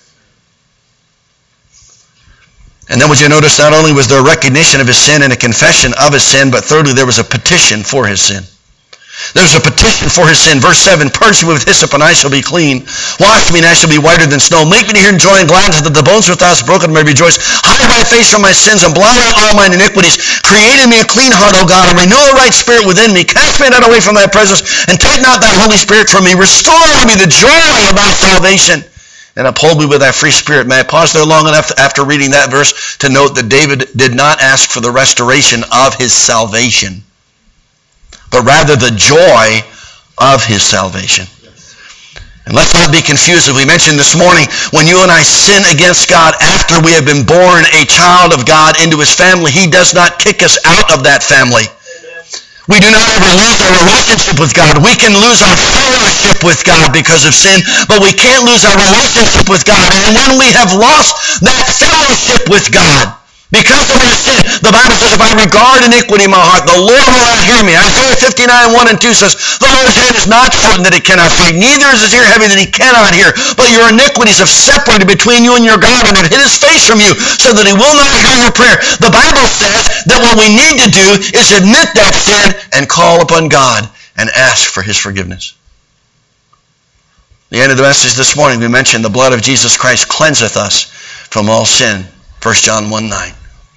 And then would you notice not only was there a recognition of his sin and a confession of his sin, but thirdly there was a petition for his sin. There's a petition for his sin. Verse 7, purge me with hyssop and I shall be clean. Wash me and I shall be whiter than snow. Make me to hear joy and gladness that the bones which thou hast broken may rejoice. Hide my face from my sins and blot out all mine iniquities. Create in me a clean heart, O God, and renew a right spirit within me. Cast me not away from thy presence and take not thy Holy Spirit from me. Restore unto me the joy of thy salvation and uphold me with thy free spirit. May I pause there long enough after reading that verse to note that David did not ask for the restoration of his salvation, but rather the joy of his salvation. And let's not be confused, as we mentioned this morning, when you and I sin against God after we have been born a child of God into his family, he does not kick us out of that family. We do not ever lose our relationship with God. We can lose our fellowship with God because of sin, but we can't lose our relationship with God. And when we have lost that fellowship with God, because of our sin, the Bible says, if I regard iniquity in my heart, the Lord will not hear me. Isaiah 59, 1 and 2 says, the Lord's hand is not shortened that it cannot feed, neither is his ear heavy that he cannot hear. But your iniquities have separated between you and your God, and have hid his face from you, so that he will not hear your prayer. The Bible says that what we need to do is admit that sin and call upon God and ask for his forgiveness. The end of the message this morning, we mentioned the blood of Jesus Christ cleanseth us from all sin. 1 John 1:9.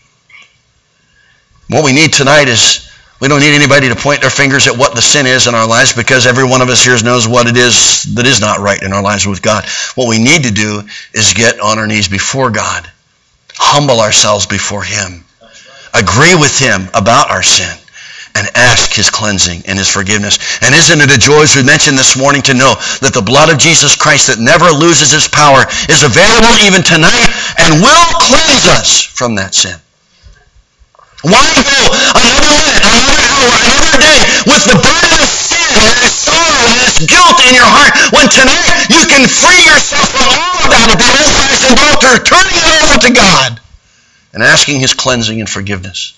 What we need tonight is, we don't need anybody to point their fingers at what the sin is in our lives, because every one of us here knows what it is that is not right in our lives with God. What we need to do is get on our knees before God, humble ourselves before him, agree with him about our sin, and ask his cleansing and his forgiveness. And isn't it a joy, as we mentioned this morning, to know that the blood of Jesus Christ that never loses its power is available even tonight and will cleanse us from that sin. Why go another minute, another hour, another day with the burden of sin and this sorrow and this guilt in your heart, when tonight you can free yourself from all of that at the old-fashioned altar, turning it over to God and asking his cleansing and forgiveness.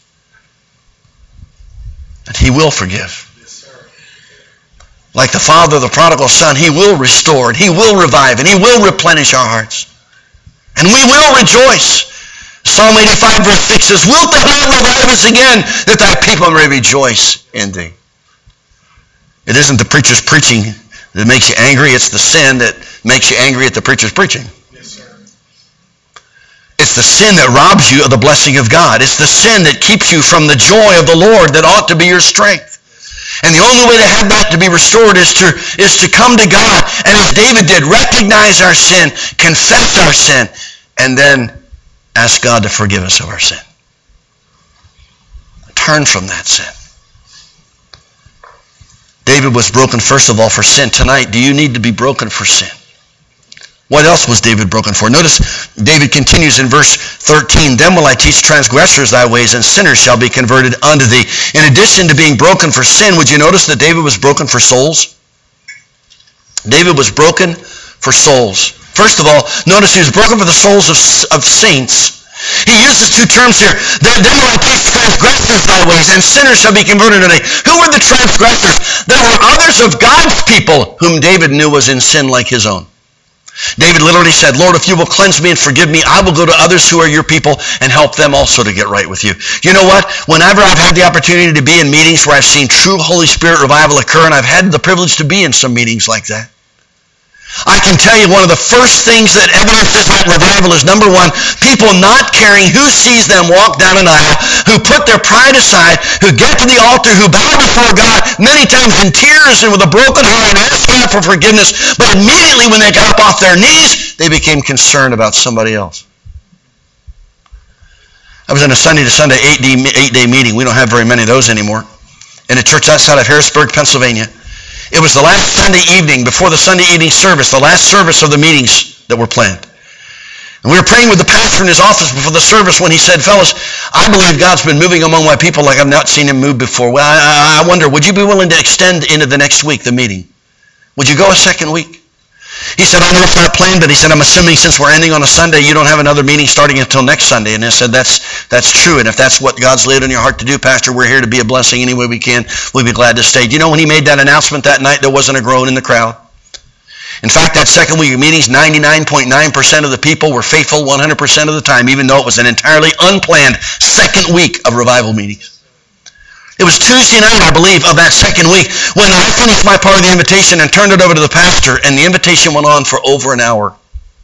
And he will forgive. Like the father of the prodigal son, he will restore, and he will revive, and he will replenish our hearts. And we will rejoice. Psalm 85 verse 6 says, wilt thou not revive us again, that thy people may rejoice in thee? It isn't the preacher's preaching that makes you angry, it's the sin that makes you angry at the preacher's preaching. It's the sin that robs you of the blessing of God. It's the sin that keeps you from the joy of the Lord that ought to be your strength. And the only way to have that to be restored is to come to God, and as David did, recognize our sin, confess our sin, and then ask God to forgive us of our sin. Turn from that sin. David was broken first of all for sin. Tonight, do you need to be broken for sin? What else was David broken for? Notice David continues in verse 13, then will I teach transgressors thy ways, and sinners shall be converted unto thee. In addition to being broken for sin, would you notice that David was broken for souls? David was broken for souls. First of all, notice he was broken for the souls of saints. He uses two terms here. Then will I teach transgressors thy ways, and sinners shall be converted unto thee. Who were the transgressors? There were others of God's people whom David knew was in sin like his own. David literally said, Lord, if you will cleanse me and forgive me, I will go to others who are your people and help them also to get right with you. You know what? Whenever I've had the opportunity to be in meetings where I've seen true Holy Spirit revival occur, and I've had the privilege to be in some meetings like that, I can tell you one of the first things that evidences that revival is, number one, people not caring who sees them walk down an aisle, who put their pride aside, who get to the altar, who bow before God, many times in tears and with a broken heart and ask God for forgiveness, but immediately when they got up off their knees, they became concerned about somebody else. I was in a Sunday to Sunday 8-day meeting. We don't have very many of those anymore. In a church outside of Harrisburg, Pennsylvania. It was the last Sunday evening, before the Sunday evening service, the last service of the meetings that were planned. And we were praying with the pastor in his office before the service when he said, fellas, I believe God's been moving among my people like I've not seen him move before. Well, I wonder, would you be willing to extend into the next week, the meeting? Would you go a second week? He said, I don't know if that's planned, but he said, I'm assuming since we're ending on a Sunday, you don't have another meeting starting until next Sunday. And I said, that's true. And if that's what God's laid on your heart to do, Pastor, we're here to be a blessing any way we can. We'd be glad to stay. Do you know when he made that announcement that night, there wasn't a groan in the crowd? In fact, that second week of meetings, 99.9% of the people were faithful 100% of the time, even though it was an entirely unplanned second week of revival meetings. It was Tuesday night, I believe, of that second week when I finished my part of the invitation and turned it over to the pastor, and the invitation went on for over an hour.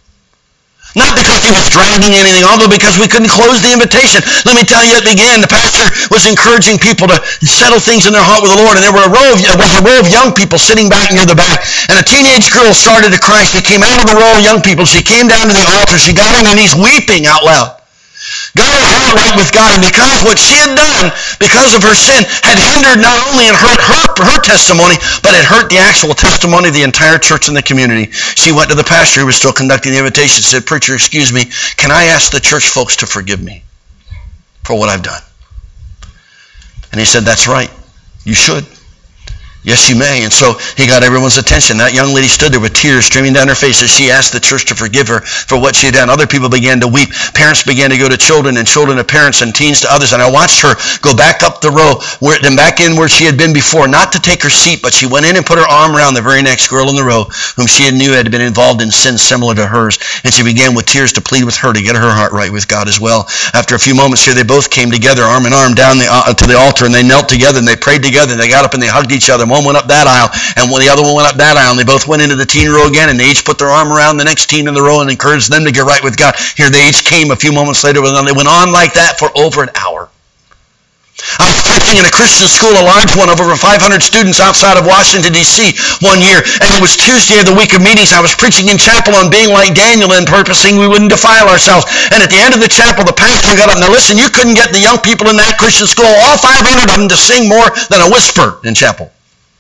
Not because he was dragging anything on, but because we couldn't close the invitation. Let me tell you, it began. The pastor was encouraging people to settle things in their heart with the Lord, and there was a row of young people sitting back near the back, and a teenage girl started to cry. She came out of the row of young people. She came down to the altar. She got on her knees weeping out loud. Got her heart right with God, and because what she had done, because of her sin, had hindered not only and hurt her testimony, but it hurt the actual testimony of the entire church and the community. She went to the pastor who was still conducting the invitation and said, Preacher, excuse me, can I ask the church folks to forgive me for what I've done? And he said, that's right, you should. Yes, you may. And so he got everyone's attention. That young lady stood there with tears streaming down her face as she asked the church to forgive her for what she had done. Other people began to weep. Parents began to go to children, and children to parents, and teens to others. And I watched her go back up the row, then back in where she had been before, not to take her seat, but she went in and put her arm around the very next girl in the row, whom she knew had been involved in sin similar to hers. And she began with tears to plead with her to get her heart right with God as well. After a few moments here, they both came together, arm in arm, down to the altar, and they knelt together, and they prayed together, and they got up and they hugged each other. One went up that aisle, and the other one went up that aisle, and they both went into the teen row again, and they each put their arm around the next teen in the row and encouraged them to get right with God. Here they each came a few moments later, and they went on like that for over an hour. I was preaching in a Christian school, a large one, of over 500 students outside of Washington, D.C. one year, and it was Tuesday of the week of meetings. I was preaching in chapel on being like Daniel and purposing we wouldn't defile ourselves. And at the end of the chapel, the pastor got up. Now listen, you couldn't get the young people in that Christian school, all 500 of them, to sing more than a whisper in chapel.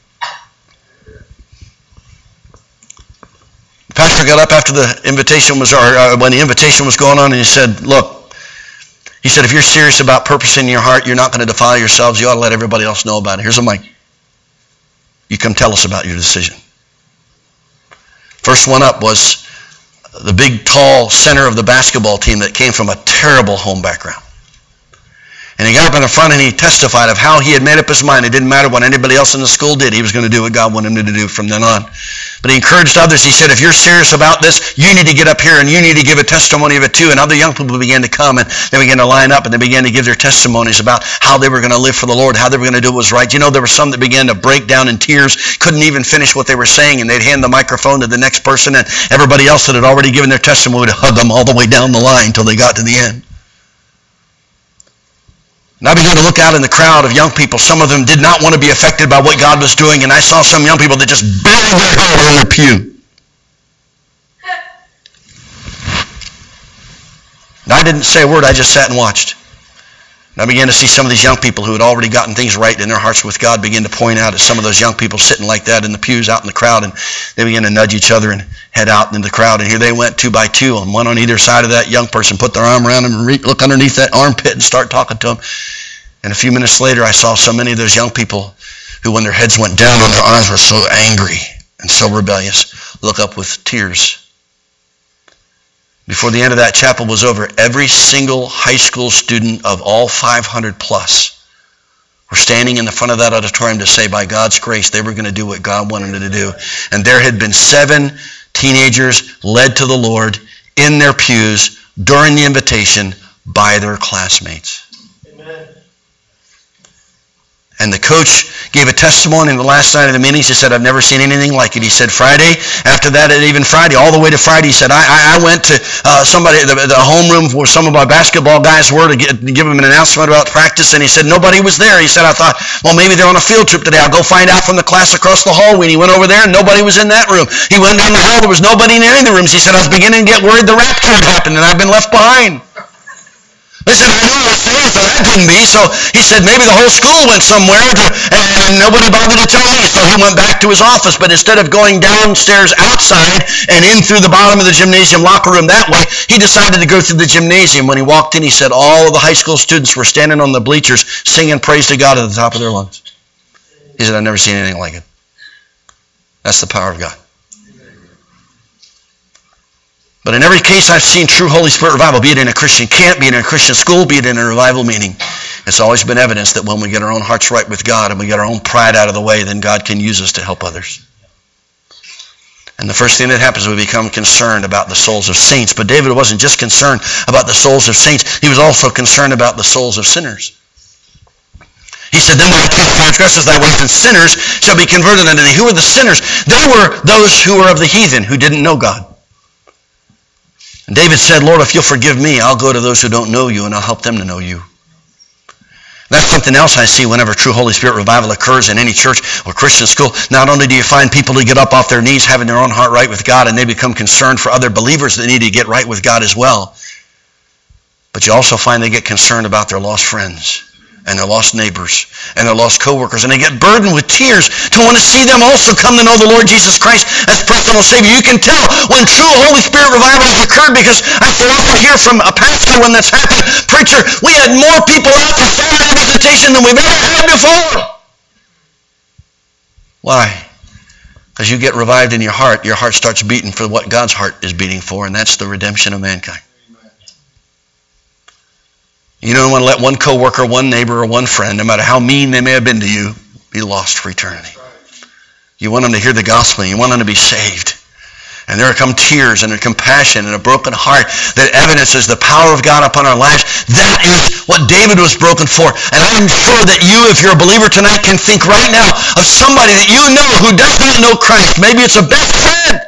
The pastor got up after the invitation was, when the invitation was going on, and he said, look, he said, if you're serious about purposing in your heart, you're not going to defile yourselves. You ought to let everybody else know about it. Here's a mic. You come tell us about your decision. First one up was the big, tall center of the basketball team that came from a terrible home background. And he got up in the front and he testified of how he had made up his mind. It didn't matter what anybody else in the school did. He was going to do what God wanted him to do from then on. But he encouraged others. He said, if you're serious about this, you need to get up here and you need to give a testimony of it too. And other young people began to come and they began to line up and they began to give their testimonies about how they were going to live for the Lord, how they were going to do what was right. You know, there were some that began to break down in tears, couldn't even finish what they were saying, and they'd hand the microphone to the next person, and everybody else that had already given their testimony would hug them all the way down the line until they got to the end. And I began to look out in the crowd of young people. Some of them did not want to be affected by what God was doing, and I saw some young people that just buried their head in their pew. And I didn't say a word. I just sat and watched. And I began to see some of these young people who had already gotten things right in their hearts with God begin to point out at some of those young people sitting like that in the pews out in the crowd, and they began to nudge each other and head out into the crowd. And here they went 2 by 2, and one on either side of that young person put their arm around him and look underneath that armpit and start talking to him. And a few minutes later, I saw so many of those young people who, when their heads went down and their eyes were so angry and so rebellious, look up with tears. Before the end of that chapel was over, every single high school student of all 500 plus were standing in the front of that auditorium to say, by God's grace, they were going to do what God wanted them to do. And there had been 7 teenagers led to the Lord in their pews during the invitation by their classmates. Amen. And the coach gave a testimony in the last night of the meetings. He said, I've never seen anything like it. He said Friday, after that, and even Friday, all the way to Friday, he said, I went to the homeroom where some of my basketball guys were to give them an announcement about practice, and he said, nobody was there. He said, I thought, well, maybe they're on a field trip today. I'll go find out from the class across the hallway. And he went over there, and nobody was in that room. He went down the hall. There was nobody in any of the rooms. He said, I was beginning to get worried the rapture had happened, and I've been left behind. Listen, I knew I was saved, so that couldn't be. So he said maybe the whole school went somewhere, and nobody bothered to tell me. So he went back to his office. But instead of going downstairs outside and in through the bottom of the gymnasium locker room that way, he decided to go through the gymnasium. When he walked in, he said all of the high school students were standing on the bleachers singing praise to God at the top of their lungs. He said, I've never seen anything like it. That's the power of God. But in every case I've seen true Holy Spirit revival, be it in a Christian camp, be it in a Christian school, be it in a revival meeting, it's always been evidence that when we get our own hearts right with God and we get our own pride out of the way, then God can use us to help others. And the first thing that happens is we become concerned about the souls of saints. But David wasn't just concerned about the souls of saints. He was also concerned about the souls of sinners. He said, then when the transgressors thy ways and sinners shall be converted unto thee. Who were the sinners? They were those who were of the heathen, who didn't know God. And David said, Lord, if you'll forgive me, I'll go to those who don't know you and I'll help them to know you. That's something else I see whenever true Holy Spirit revival occurs in any church or Christian school. Not only do you find people who get up off their knees having their own heart right with God and they become concerned for other believers that need to get right with God as well, but you also find they get concerned about their lost friends and their lost neighbors and their lost co-workers, and they get burdened with tears to want to see them also come to know the Lord Jesus Christ as personal Savior. You can tell when true Holy Spirit revival has occurred, because I so often hear from a pastor when that's happened, preacher, we had more people out for Saturday visitation than we've ever had before. Why? Because you get revived in your heart starts beating for what God's heart is beating for, and that's the redemption of mankind. You don't want to let one coworker, one neighbor, or one friend, no matter how mean they may have been to you, be lost for eternity. You want them to hear the gospel. You want them to be saved. And there come tears and a compassion and a broken heart that evidences the power of God upon our lives. That is what David was broken for. And I'm sure that you, if you're a believer tonight, can think right now of somebody that you know who does not know Christ. Maybe it's a best friend.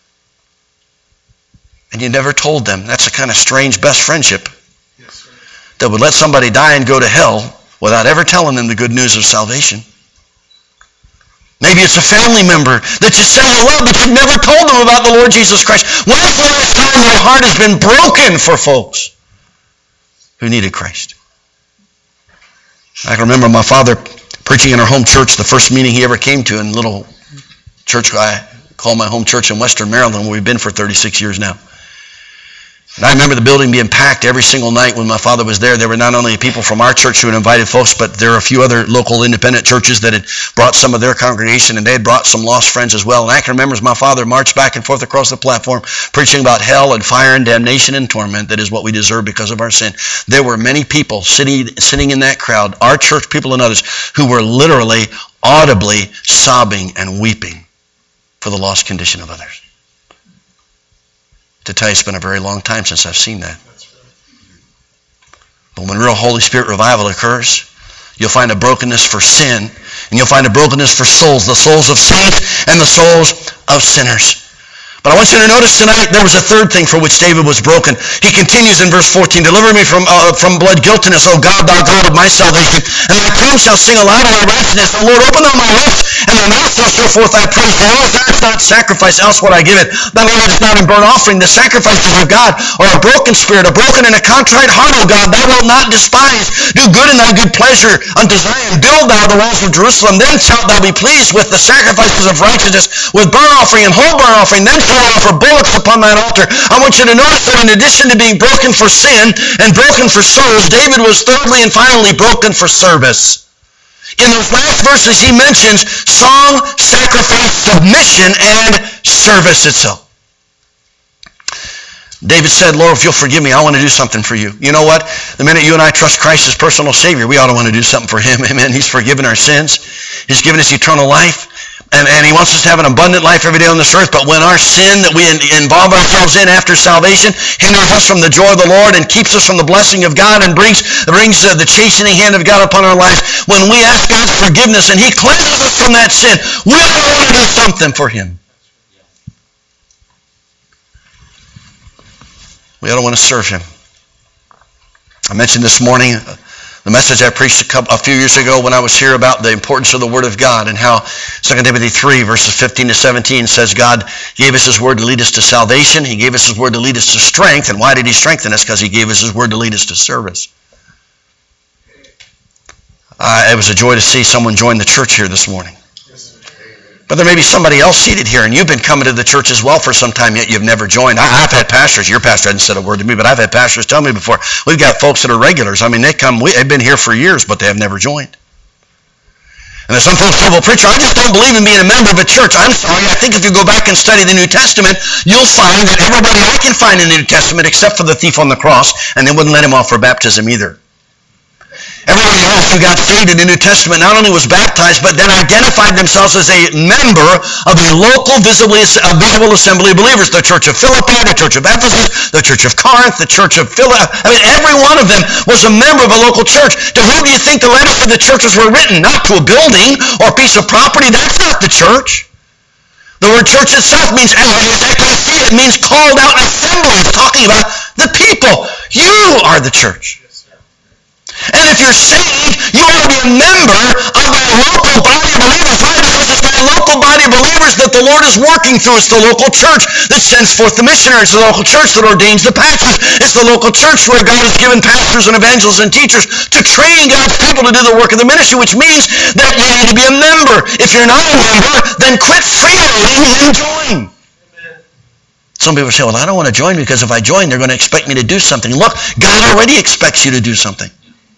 And you never told them. That's a kind of strange best friendship that would let somebody die and go to hell without ever telling them the good news of salvation. Maybe it's a family member that you say you love, but you've never told them about the Lord Jesus Christ. When is the last time your heart has been broken for folks who needed Christ? I can remember my father preaching in our home church, the first meeting he ever came to in a little church I call my home church in Western Maryland, where we've been for 36 years now. And I remember the building being packed every single night when my father was there. There were not only people from our church who had invited folks, but there were a few other local independent churches that had brought some of their congregation, and they had brought some lost friends as well. And I can remember as my father marched back and forth across the platform preaching about hell and fire and damnation and torment that is what we deserve because of our sin. There were many people sitting in that crowd, our church people and others, who were literally, audibly sobbing and weeping for the lost condition of others. To tell you, it's been a very long time since I've seen that. But when real Holy Spirit revival occurs, you'll find a brokenness for sin, and you'll find a brokenness for souls, the souls of saints and the souls of sinners. But I want you to notice tonight there was a third thing for which David was broken. He continues in verse 14, deliver me from blood guiltiness, O God, thou God of my salvation. And my tongue shall sing aloud of thy righteousness. O Lord, open thou my lips, and my mouth shall show forth thy praise. For thou hast not sacrifice, else would I give it. Thou lovest not in burnt offering. The sacrifices of God are a broken spirit, a broken and a contrite heart, O God, thou wilt not despise. Do good in thy good pleasure unto Zion. Build thou the walls of Jerusalem. Then shalt thou be pleased with the sacrifices of righteousness, with burnt offering and whole burnt offering. Then shall I offer bullocks upon thine altar. I want you to notice that in addition to being broken for sin and broken for souls, David was thirdly and finally broken for service. In those last verses, he mentions song, sacrifice, submission, and service itself. David said, Lord, if you'll forgive me, I want to do something for you. You know what? The minute you and I trust Christ as personal Savior, we ought to want to do something for him. Amen. He's forgiven our sins. He's given us eternal life. And he wants us to have an abundant life every day on this earth. But when our sin that we involve ourselves in after salvation hinders us from the joy of the Lord and keeps us from the blessing of God and brings the chastening hand of God upon our life, when we ask God's forgiveness and he cleanses us from that sin, we ought to want to do something for him. We ought to want to serve him. I mentioned this morning the message I preached a few years ago when I was here about the importance of the Word of God and how 2 Timothy 3 verses 15 to 17 says God gave us his Word to lead us to salvation. He gave us his Word to lead us to strength. And why did he strengthen us? Because he gave us his Word to lead us to service. It was a joy to see someone join the church here this morning. But there may be somebody else seated here, and you've been coming to the church as well for some time, yet you've never joined. I've had pastors, your pastor hasn't said a word to me, but I've had pastors tell me before, we've got folks that are regulars. I mean, they've been here for years, but they have never joined. And there's some folks say, well, preacher, I just don't believe in being a member of a church. I'm sorry, I think if you go back and study the New Testament, you'll find that everybody I can find in the New Testament, except for the thief on the cross, and they wouldn't let him off for baptism either. Everybody else who got saved in the New Testament not only was baptized, but then identified themselves as a member of a local visible assembly of believers. The Church of Philippi, the Church of Ephesus, the Church of Corinth, the Church of Philadelphia. I mean, every one of them was a member of a local church. To whom do you think the letters to the churches were written? Not to a building or a piece of property. That's not the church. The word church itself means ecclesia. It means called out assembly. It's talking about the people. You are the church. And if you're saved, you ought to be a member of that local body of believers. Why? Because it's that local body of believers that the Lord is working through. It's the local church that sends forth the missionaries. It's the local church that ordains the pastors. It's the local church where God has given pastors and evangelists and teachers to train God's people to do the work of the ministry, which means that you need to be a member. If you're not a member, then quit freeloading and join. Some people say, well, I don't want to join because if I join, they're going to expect me to do something. Look, God already expects you to do something.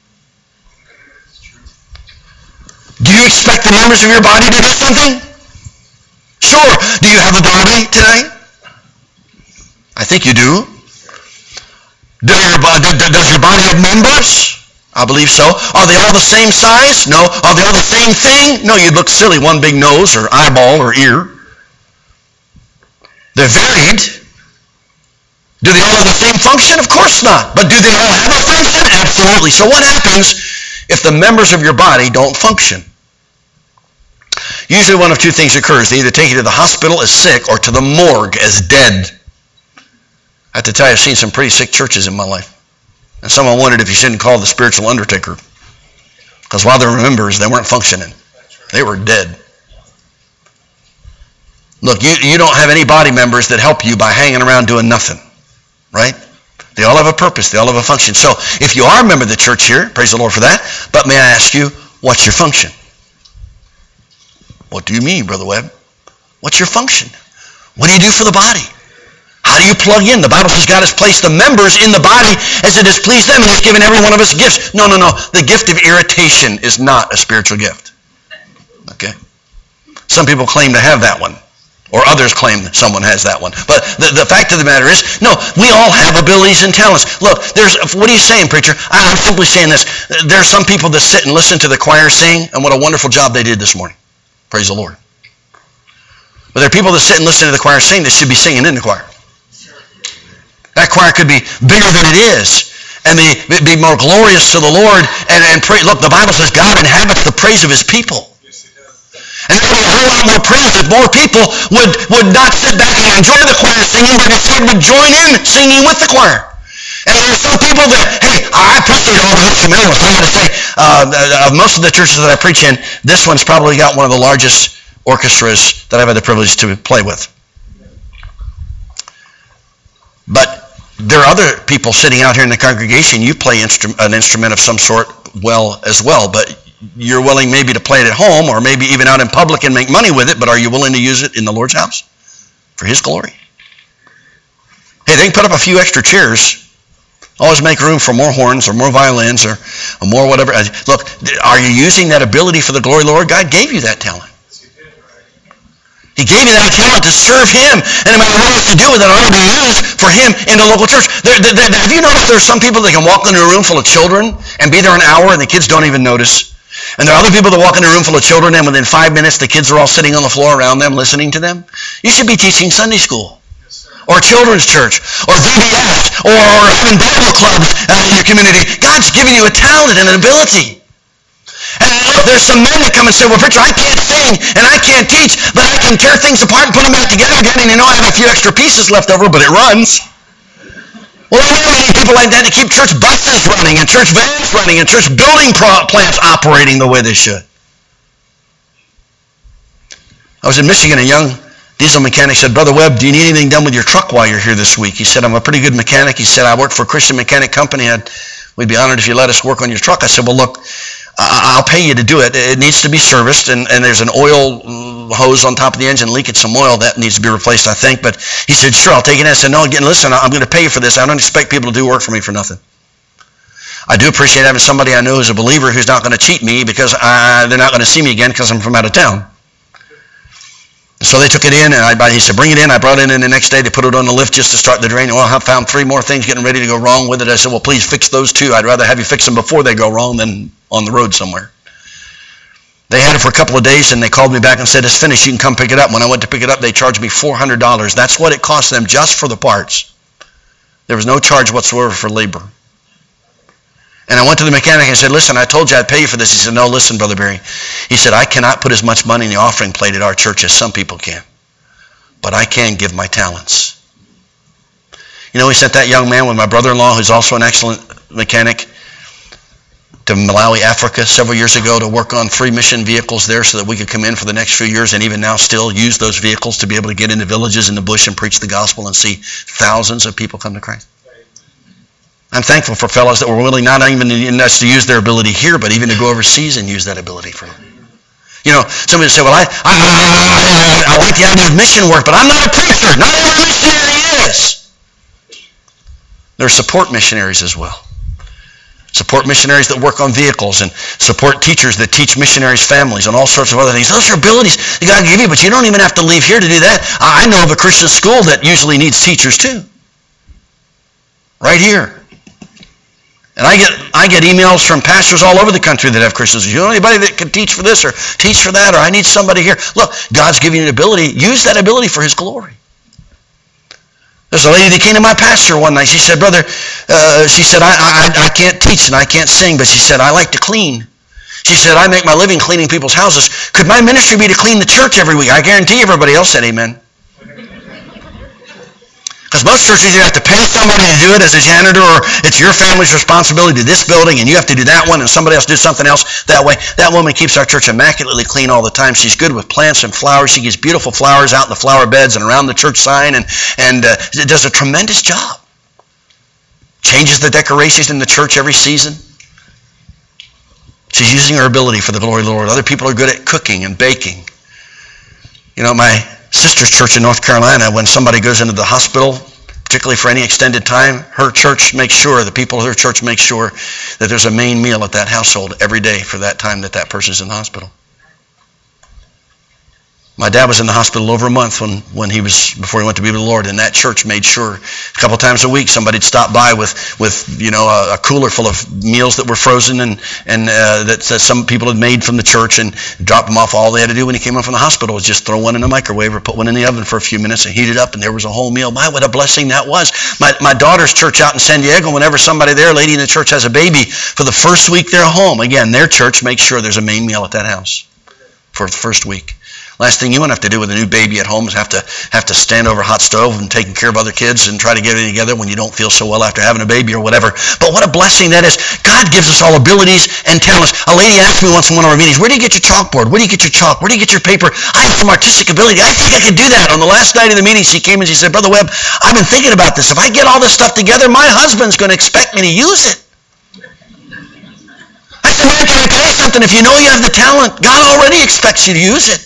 Do you expect the members of your body to do something? Sure. Do you have a body today? I think you do. Does your body have members? I believe so. Are they all the same size? No. Are they all the same thing? No, you'd look silly. One big nose or eyeball or ear. They're varied. Do they all have the same function? Of course not. But do they all have a function? Absolutely. So what happens if the members of your body don't function? Usually one of two things occurs. They either take you to the hospital as sick or to the morgue as dead. I have to tell you, I've seen some pretty sick churches in my life. And someone wondered if you shouldn't call the spiritual undertaker. Because while they were members, they weren't functioning. They were dead. Look, you don't have any body members that help you by hanging around doing nothing. Right? They all have a purpose. They all have a function. So if you are a member of the church here, praise the Lord for that. But may I ask you, what's your function? What do you mean, Brother Webb? What's your function? What do you do for the body? How do you plug in? The Bible says God has placed the members in the body as it has pleased them, and he's given every one of us gifts. No. The gift of irritation is not a spiritual gift. Okay? Some people claim to have that one, or others claim that someone has that one. But the fact of the matter is, no, we all have abilities and talents. Look, what are you saying, preacher? I'm simply saying this. There are some people that sit and listen to the choir sing, and what a wonderful job they did this morning. Praise the Lord. But there are people that sit and listen to the choir sing that should be singing in the choir. That choir could be bigger than it is and be more glorious to the Lord and pray. Look, the Bible says God inhabits the praise of his people. And there would be a whole lot more praise if more people would not sit back and enjoy the choir singing, but instead would join in singing with the choir. And there are some people that, hey, I appreciate all the instrumentalists. I'm going to say, of most of the churches that I preach in, this one's probably got one of the largest orchestras that I've had the privilege to play with. But there are other people sitting out here in the congregation. You play an instrument of some sort as well, but you're willing maybe to play it at home or maybe even out in public and make money with it, but are you willing to use it in the Lord's house for his glory? Hey, they can put up a few extra chairs. Always make room for more horns or more violins or more whatever. Look, are you using that ability for the glory of the Lord? God gave you that talent. He gave you that talent to serve him. And no matter what else you do with it, it ought to be used for him in the local church. Have you noticed there are some people that can walk into a room full of children and be there an hour and the kids don't even notice? And there are other people that walk in a room full of children, and within 5 minutes, the kids are all sitting on the floor around them listening to them. You should be teaching Sunday school, or children's church, or VBS, or having Bible clubs in your community. God's given you a talent and an ability. And there's some men that come and say, well, preacher, I can't sing and I can't teach, but I can tear things apart and put them back together again, and I have a few extra pieces left over, but it runs. Well, I know many people like that to keep church buses running and church vans running and church building plants operating the way they should. I was in Michigan, a young diesel mechanic said, Brother Webb, do you need anything done with your truck while you're here this week? He said, I'm a pretty good mechanic. He said, I work for a Christian mechanic company. We'd be honored if you let us work on your truck. I said, well, look, I'll pay you to do it. It needs to be serviced, and there's an oil hose on top of the engine leaking some oil. That needs to be replaced, I think. But he said, sure, I'll take it. I said, no, again, listen, I'm going to pay you for this. I don't expect people to do work for me for nothing. I do appreciate having somebody I know who's a believer who's not going to cheat me because they're not going to see me again because I'm from out of town. So they took it in, and he said, bring it in. I brought it in the next day. They put it on the lift just to start the drain. Well, I found 3 more things getting ready to go wrong with it. I said, well, please fix those 2. I'd rather have you fix them before they go wrong than on the road somewhere. They had it for a couple of days, and they called me back and said, it's finished. You can come pick it up. When I went to pick it up, they charged me $400. That's what it cost them just for the parts. There was no charge whatsoever for labor. And I went to the mechanic and said, listen, I told you I'd pay you for this. He said, no, listen, Brother Barry. He said, I cannot put as much money in the offering plate at our church as some people can. But I can give my talents. You know, we sent that young man with my brother-in-law, who's also an excellent mechanic, to Malawi, Africa several years ago to work on 3 mission vehicles there so that we could come in for the next few years and even now still use those vehicles to be able to get into villages in the bush and preach the gospel and see thousands of people come to Christ. I'm thankful for fellows that were willing not even in us to use their ability here, but even to go overseas and use that ability for them. You know, somebody say, well, I like the idea of mission work, but I'm not a preacher. Not every missionary is. There are support missionaries as well. Support missionaries that work on vehicles and support teachers that teach missionaries' families and all sorts of other things. Those are abilities that God can give you, but you don't even have to leave here to do that. I know of a Christian school that usually needs teachers too. Right here. And I get emails from pastors all over the country that have Christians. You know anybody that can teach for this or teach for that, or I need somebody here. Look, God's giving you an ability. Use that ability for his glory. There's a lady that came to my pastor one night. She said, brother, I can't teach and I can't sing, but she said, I like to clean. She said, I make my living cleaning people's houses. Could my ministry be to clean the church every week? I guarantee everybody else said amen. Because most churches, you have to pay somebody to do it as a janitor, or it's your family's responsibility to this building, and you have to do that one, and somebody else do something else that way. That woman keeps our church immaculately clean all the time. She's good with plants and flowers. She gets beautiful flowers out in the flower beds and around the church sign, and it does a tremendous job. Changes the decorations in the church every season. She's using her ability for the glory of the Lord. Other people are good at cooking and baking. You know, my sister's church in North Carolina, when somebody goes into the hospital, particularly for any extended time, her church makes sure, the people of her church make sure that there's a main meal at that household every day for that time that person's in the hospital. My dad was in the hospital over a month before he went to be with the Lord, and that church made sure a couple times a week somebody'd stop by with a cooler full of meals that were frozen and that some people had made from the church, and drop them off. All they had to do when he came home from the hospital was just throw one in the microwave or put one in the oven for a few minutes and heat it up, and there was a whole meal. My, what a blessing that was. My daughter's church out in San Diego, whenever somebody there, a lady in the church has a baby, for the first week they're home, again, their church makes sure there's a main meal at that house for the first week. Last thing you want to have to do with a new baby at home is have to stand over a hot stove and taking care of other kids and try to get it together when you don't feel so well after having a baby or whatever. But what a blessing that is. God gives us all abilities and talents. A lady asked me once in one of our meetings, where do you get your chalkboard? Where do you get your chalk? Where do you get your paper? I have some artistic ability. I think I could do that. On the last night of the meeting, she came and she said, Brother Webb, I've been thinking about this. If I get all this stuff together, my husband's going to expect me to use it. I said, man, can I tell you something? If you know you have the talent, God already expects you to use it.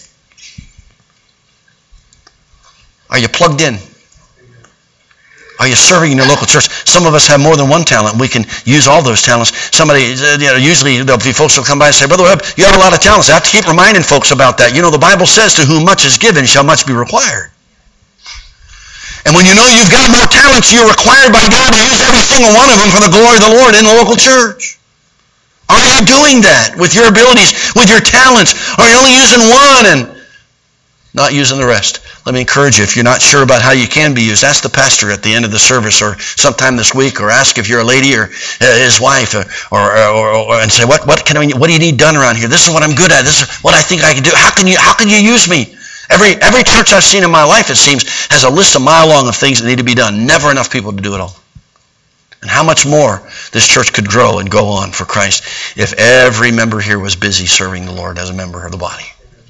Are you plugged in? Are you serving in your local church? Some of us have more than one talent. We can use all those talents. Usually there'll be folks who will come by and say, Brother Webb, you have a lot of talents. I have to keep reminding folks about that. You know, the Bible says, to whom much is given shall much be required. And when you know you've got more talents, you're required by God to use every single one of them for the glory of the Lord in the local church. Are you you doing that with your abilities, with your talents? Are you only using one and not using the rest? Let me encourage you, if you're not sure about how you can be used, ask the pastor at the end of the service or sometime this week, or ask if you're a lady or his wife, or and say, what do you need done around here? This is what I'm good at. This is what I think I can do. How can you use me? Every church I've seen in my life, it seems, has a list a mile long of things that need to be done. Never enough people to do it all. And how much more this church could grow and go on for Christ if every member here was busy serving the Lord as a member of the body.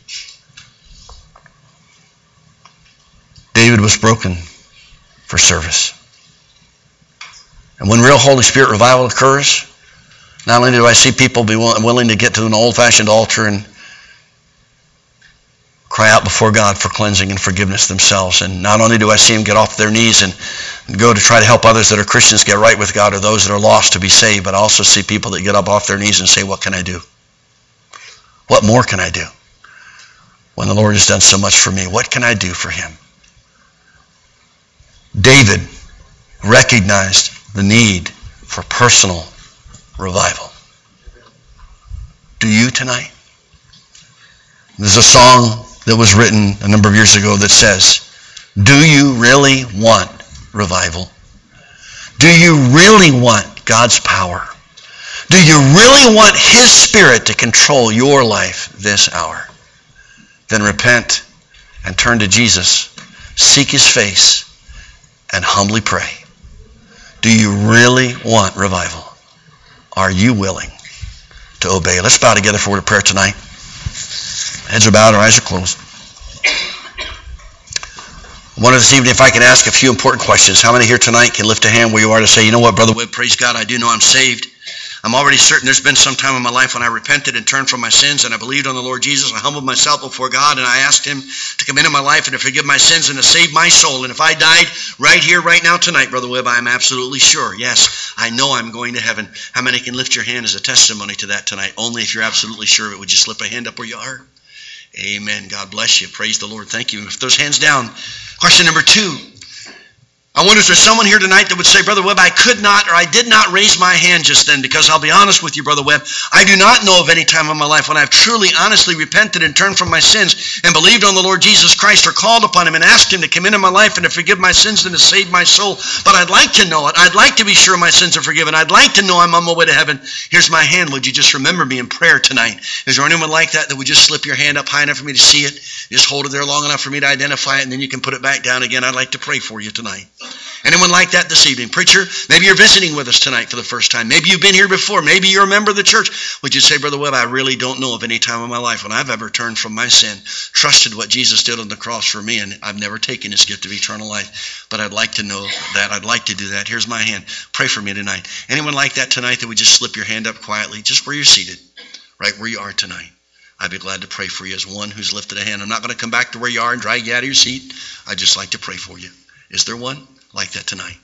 David was broken for service. And when real Holy Spirit revival occurs, not only do I see people be willing to get to an old-fashioned altar and cry out before God for cleansing and forgiveness themselves, and not only do I see them get off their knees and go to try to help others that are Christians get right with God, or those that are lost to be saved, but I also see people that get up off their knees and say, what can I do? What more can I do? When the Lord has done so much for me, what can I do for him? David recognized the need for personal revival. Do you tonight? There's a song that was written a number of years ago that says, do you really want revival? Do you really want God's power? Do you really want his Spirit to control your life this hour? Then repent and turn to Jesus. Seek his face and humbly pray. Do you really want revival? Are you willing to obey? Let's bow together for a word of prayer tonight. Heads are bowed, our eyes are closed. I wonder this evening if I can ask a few important questions. How many here tonight can lift a hand where you are to say, you know what, Brother Webb, praise God, I do know I'm saved. I'm already certain there's been some time in my life when I repented and turned from my sins and I believed on the Lord Jesus. I humbled myself before God and I asked him to come into my life and to forgive my sins and to save my soul. And if I died right here, right now, tonight, Brother Webb, I am absolutely sure. Yes, I know I'm going to heaven. How many can lift your hand as a testimony to that tonight? Only if you're absolutely sure of it. Would you slip a hand up where you are? Amen. God bless you. Praise the Lord. Thank you. If those hands down. Question number 2. I wonder if there's someone here tonight that would say, Brother Webb, I could not or I did not raise my hand just then, because I'll be honest with you, Brother Webb, I do not know of any time in my life when I've truly, honestly repented and turned from my sins and believed on the Lord Jesus Christ or called upon him and asked him to come into my life and to forgive my sins and to save my soul. But I'd like to know it. I'd like to be sure my sins are forgiven. I'd like to know I'm on my way to heaven. Here's my hand. Would you just remember me in prayer tonight? Is there anyone like that would just slip your hand up high enough for me to see it? Just hold it there long enough for me to identify it, and then you can put it back down again. I'd like to pray for you tonight. Anyone like that this evening? Preacher, maybe you're visiting with us tonight for the first time. Maybe you've been here before. Maybe you're a member of the church. Would you say, Brother Webb, I really don't know of any time in my life when I've ever turned from my sin, trusted what Jesus did on the cross for me, and I've never taken his gift of eternal life. But I'd like to know that. I'd like to do that. Here's my hand. Pray for me tonight. Anyone like that tonight that would just slip your hand up quietly, just where you're seated, right where you are tonight? I'd be glad to pray for you as one who's lifted a hand. I'm not going to come back to where you are and drag you out of your seat. I'd just like to pray for you. Is there one like that tonight?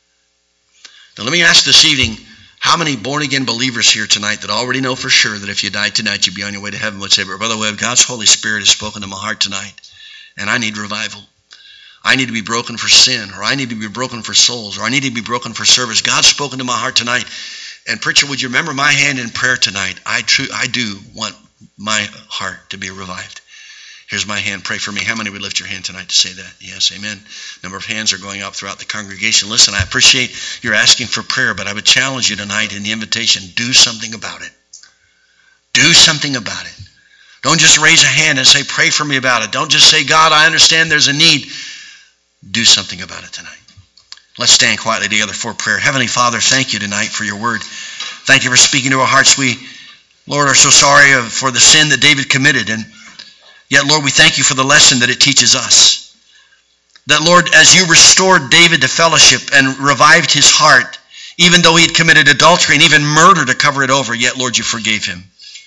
Now let me ask this evening, how many born-again believers here tonight that already know for sure that if you died tonight, you'd be on your way to heaven would say, Brother Webb, God's Holy Spirit has spoken to my heart tonight, and I need revival. I need to be broken for sin, or I need to be broken for souls, or I need to be broken for service. God's spoken to my heart tonight. And preacher, would you remember my hand in prayer tonight? I do want my heart to be revived. Here's my hand. Pray for me. How many would lift your hand tonight to say that? Yes, amen. Number of hands are going up throughout the congregation. Listen, I appreciate you're asking for prayer, but I would challenge you tonight in the invitation, do something about it. Do something about it. Don't just raise a hand and say, pray for me about it. Don't just say, God, I understand there's a need. Do something about it tonight. Let's stand quietly together for prayer. Heavenly Father, thank you tonight for your word. Thank you for speaking to our hearts. We, Lord, are so sorry for the sin that David committed, and yet, Lord, we thank you for the lesson that it teaches us. That, Lord, as you restored David to fellowship and revived his heart, even though he had committed adultery and even murder to cover it over, yet, Lord, you forgave him.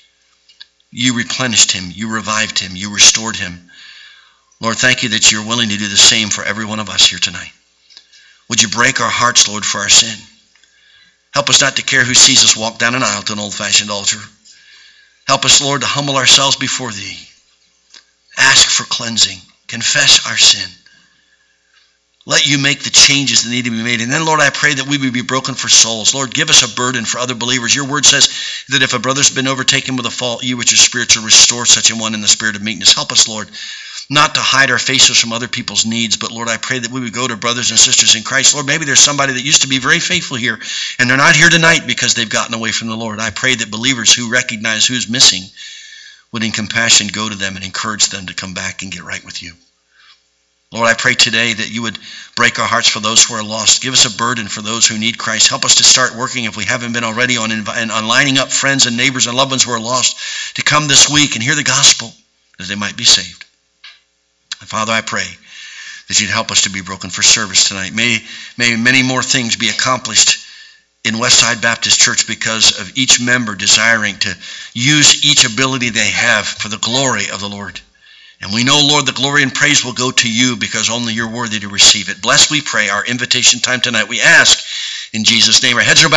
You replenished him. You revived him. You restored him. Lord, thank you that you're willing to do the same for every one of us here tonight. Would you break our hearts, Lord, for our sin? Help us not to care who sees us walk down an aisle to an old-fashioned altar. Help us, Lord, to humble ourselves before thee. Ask for cleansing. Confess our sin. Let you make the changes that need to be made. And then, Lord, I pray that we would be broken for souls. Lord, give us a burden for other believers. Your word says that if a brother's been overtaken with a fault, you which are spiritual restore such a one in the spirit of meekness. Help us, Lord, not to hide our faces from other people's needs, but Lord, I pray that we would go to brothers and sisters in Christ. Lord, maybe there's somebody that used to be very faithful here, and they're not here tonight because they've gotten away from the Lord. I pray that believers who recognize who's missing would in compassion go to them and encourage them to come back and get right with you. Lord, I pray today that you would break our hearts for those who are lost. Give us a burden for those who need Christ. Help us to start working, if we haven't been already, on lining up friends and neighbors and loved ones who are lost to come this week and hear the gospel that they might be saved. And Father, I pray that you'd help us to be broken for service tonight. May many more things be accomplished in Westside Baptist Church because of each member desiring to use each ability they have for the glory of the Lord. And we know, Lord, the glory and praise will go to you because only you're worthy to receive it. Bless, we pray, our invitation time tonight. We ask in Jesus' name. Our heads are bowed.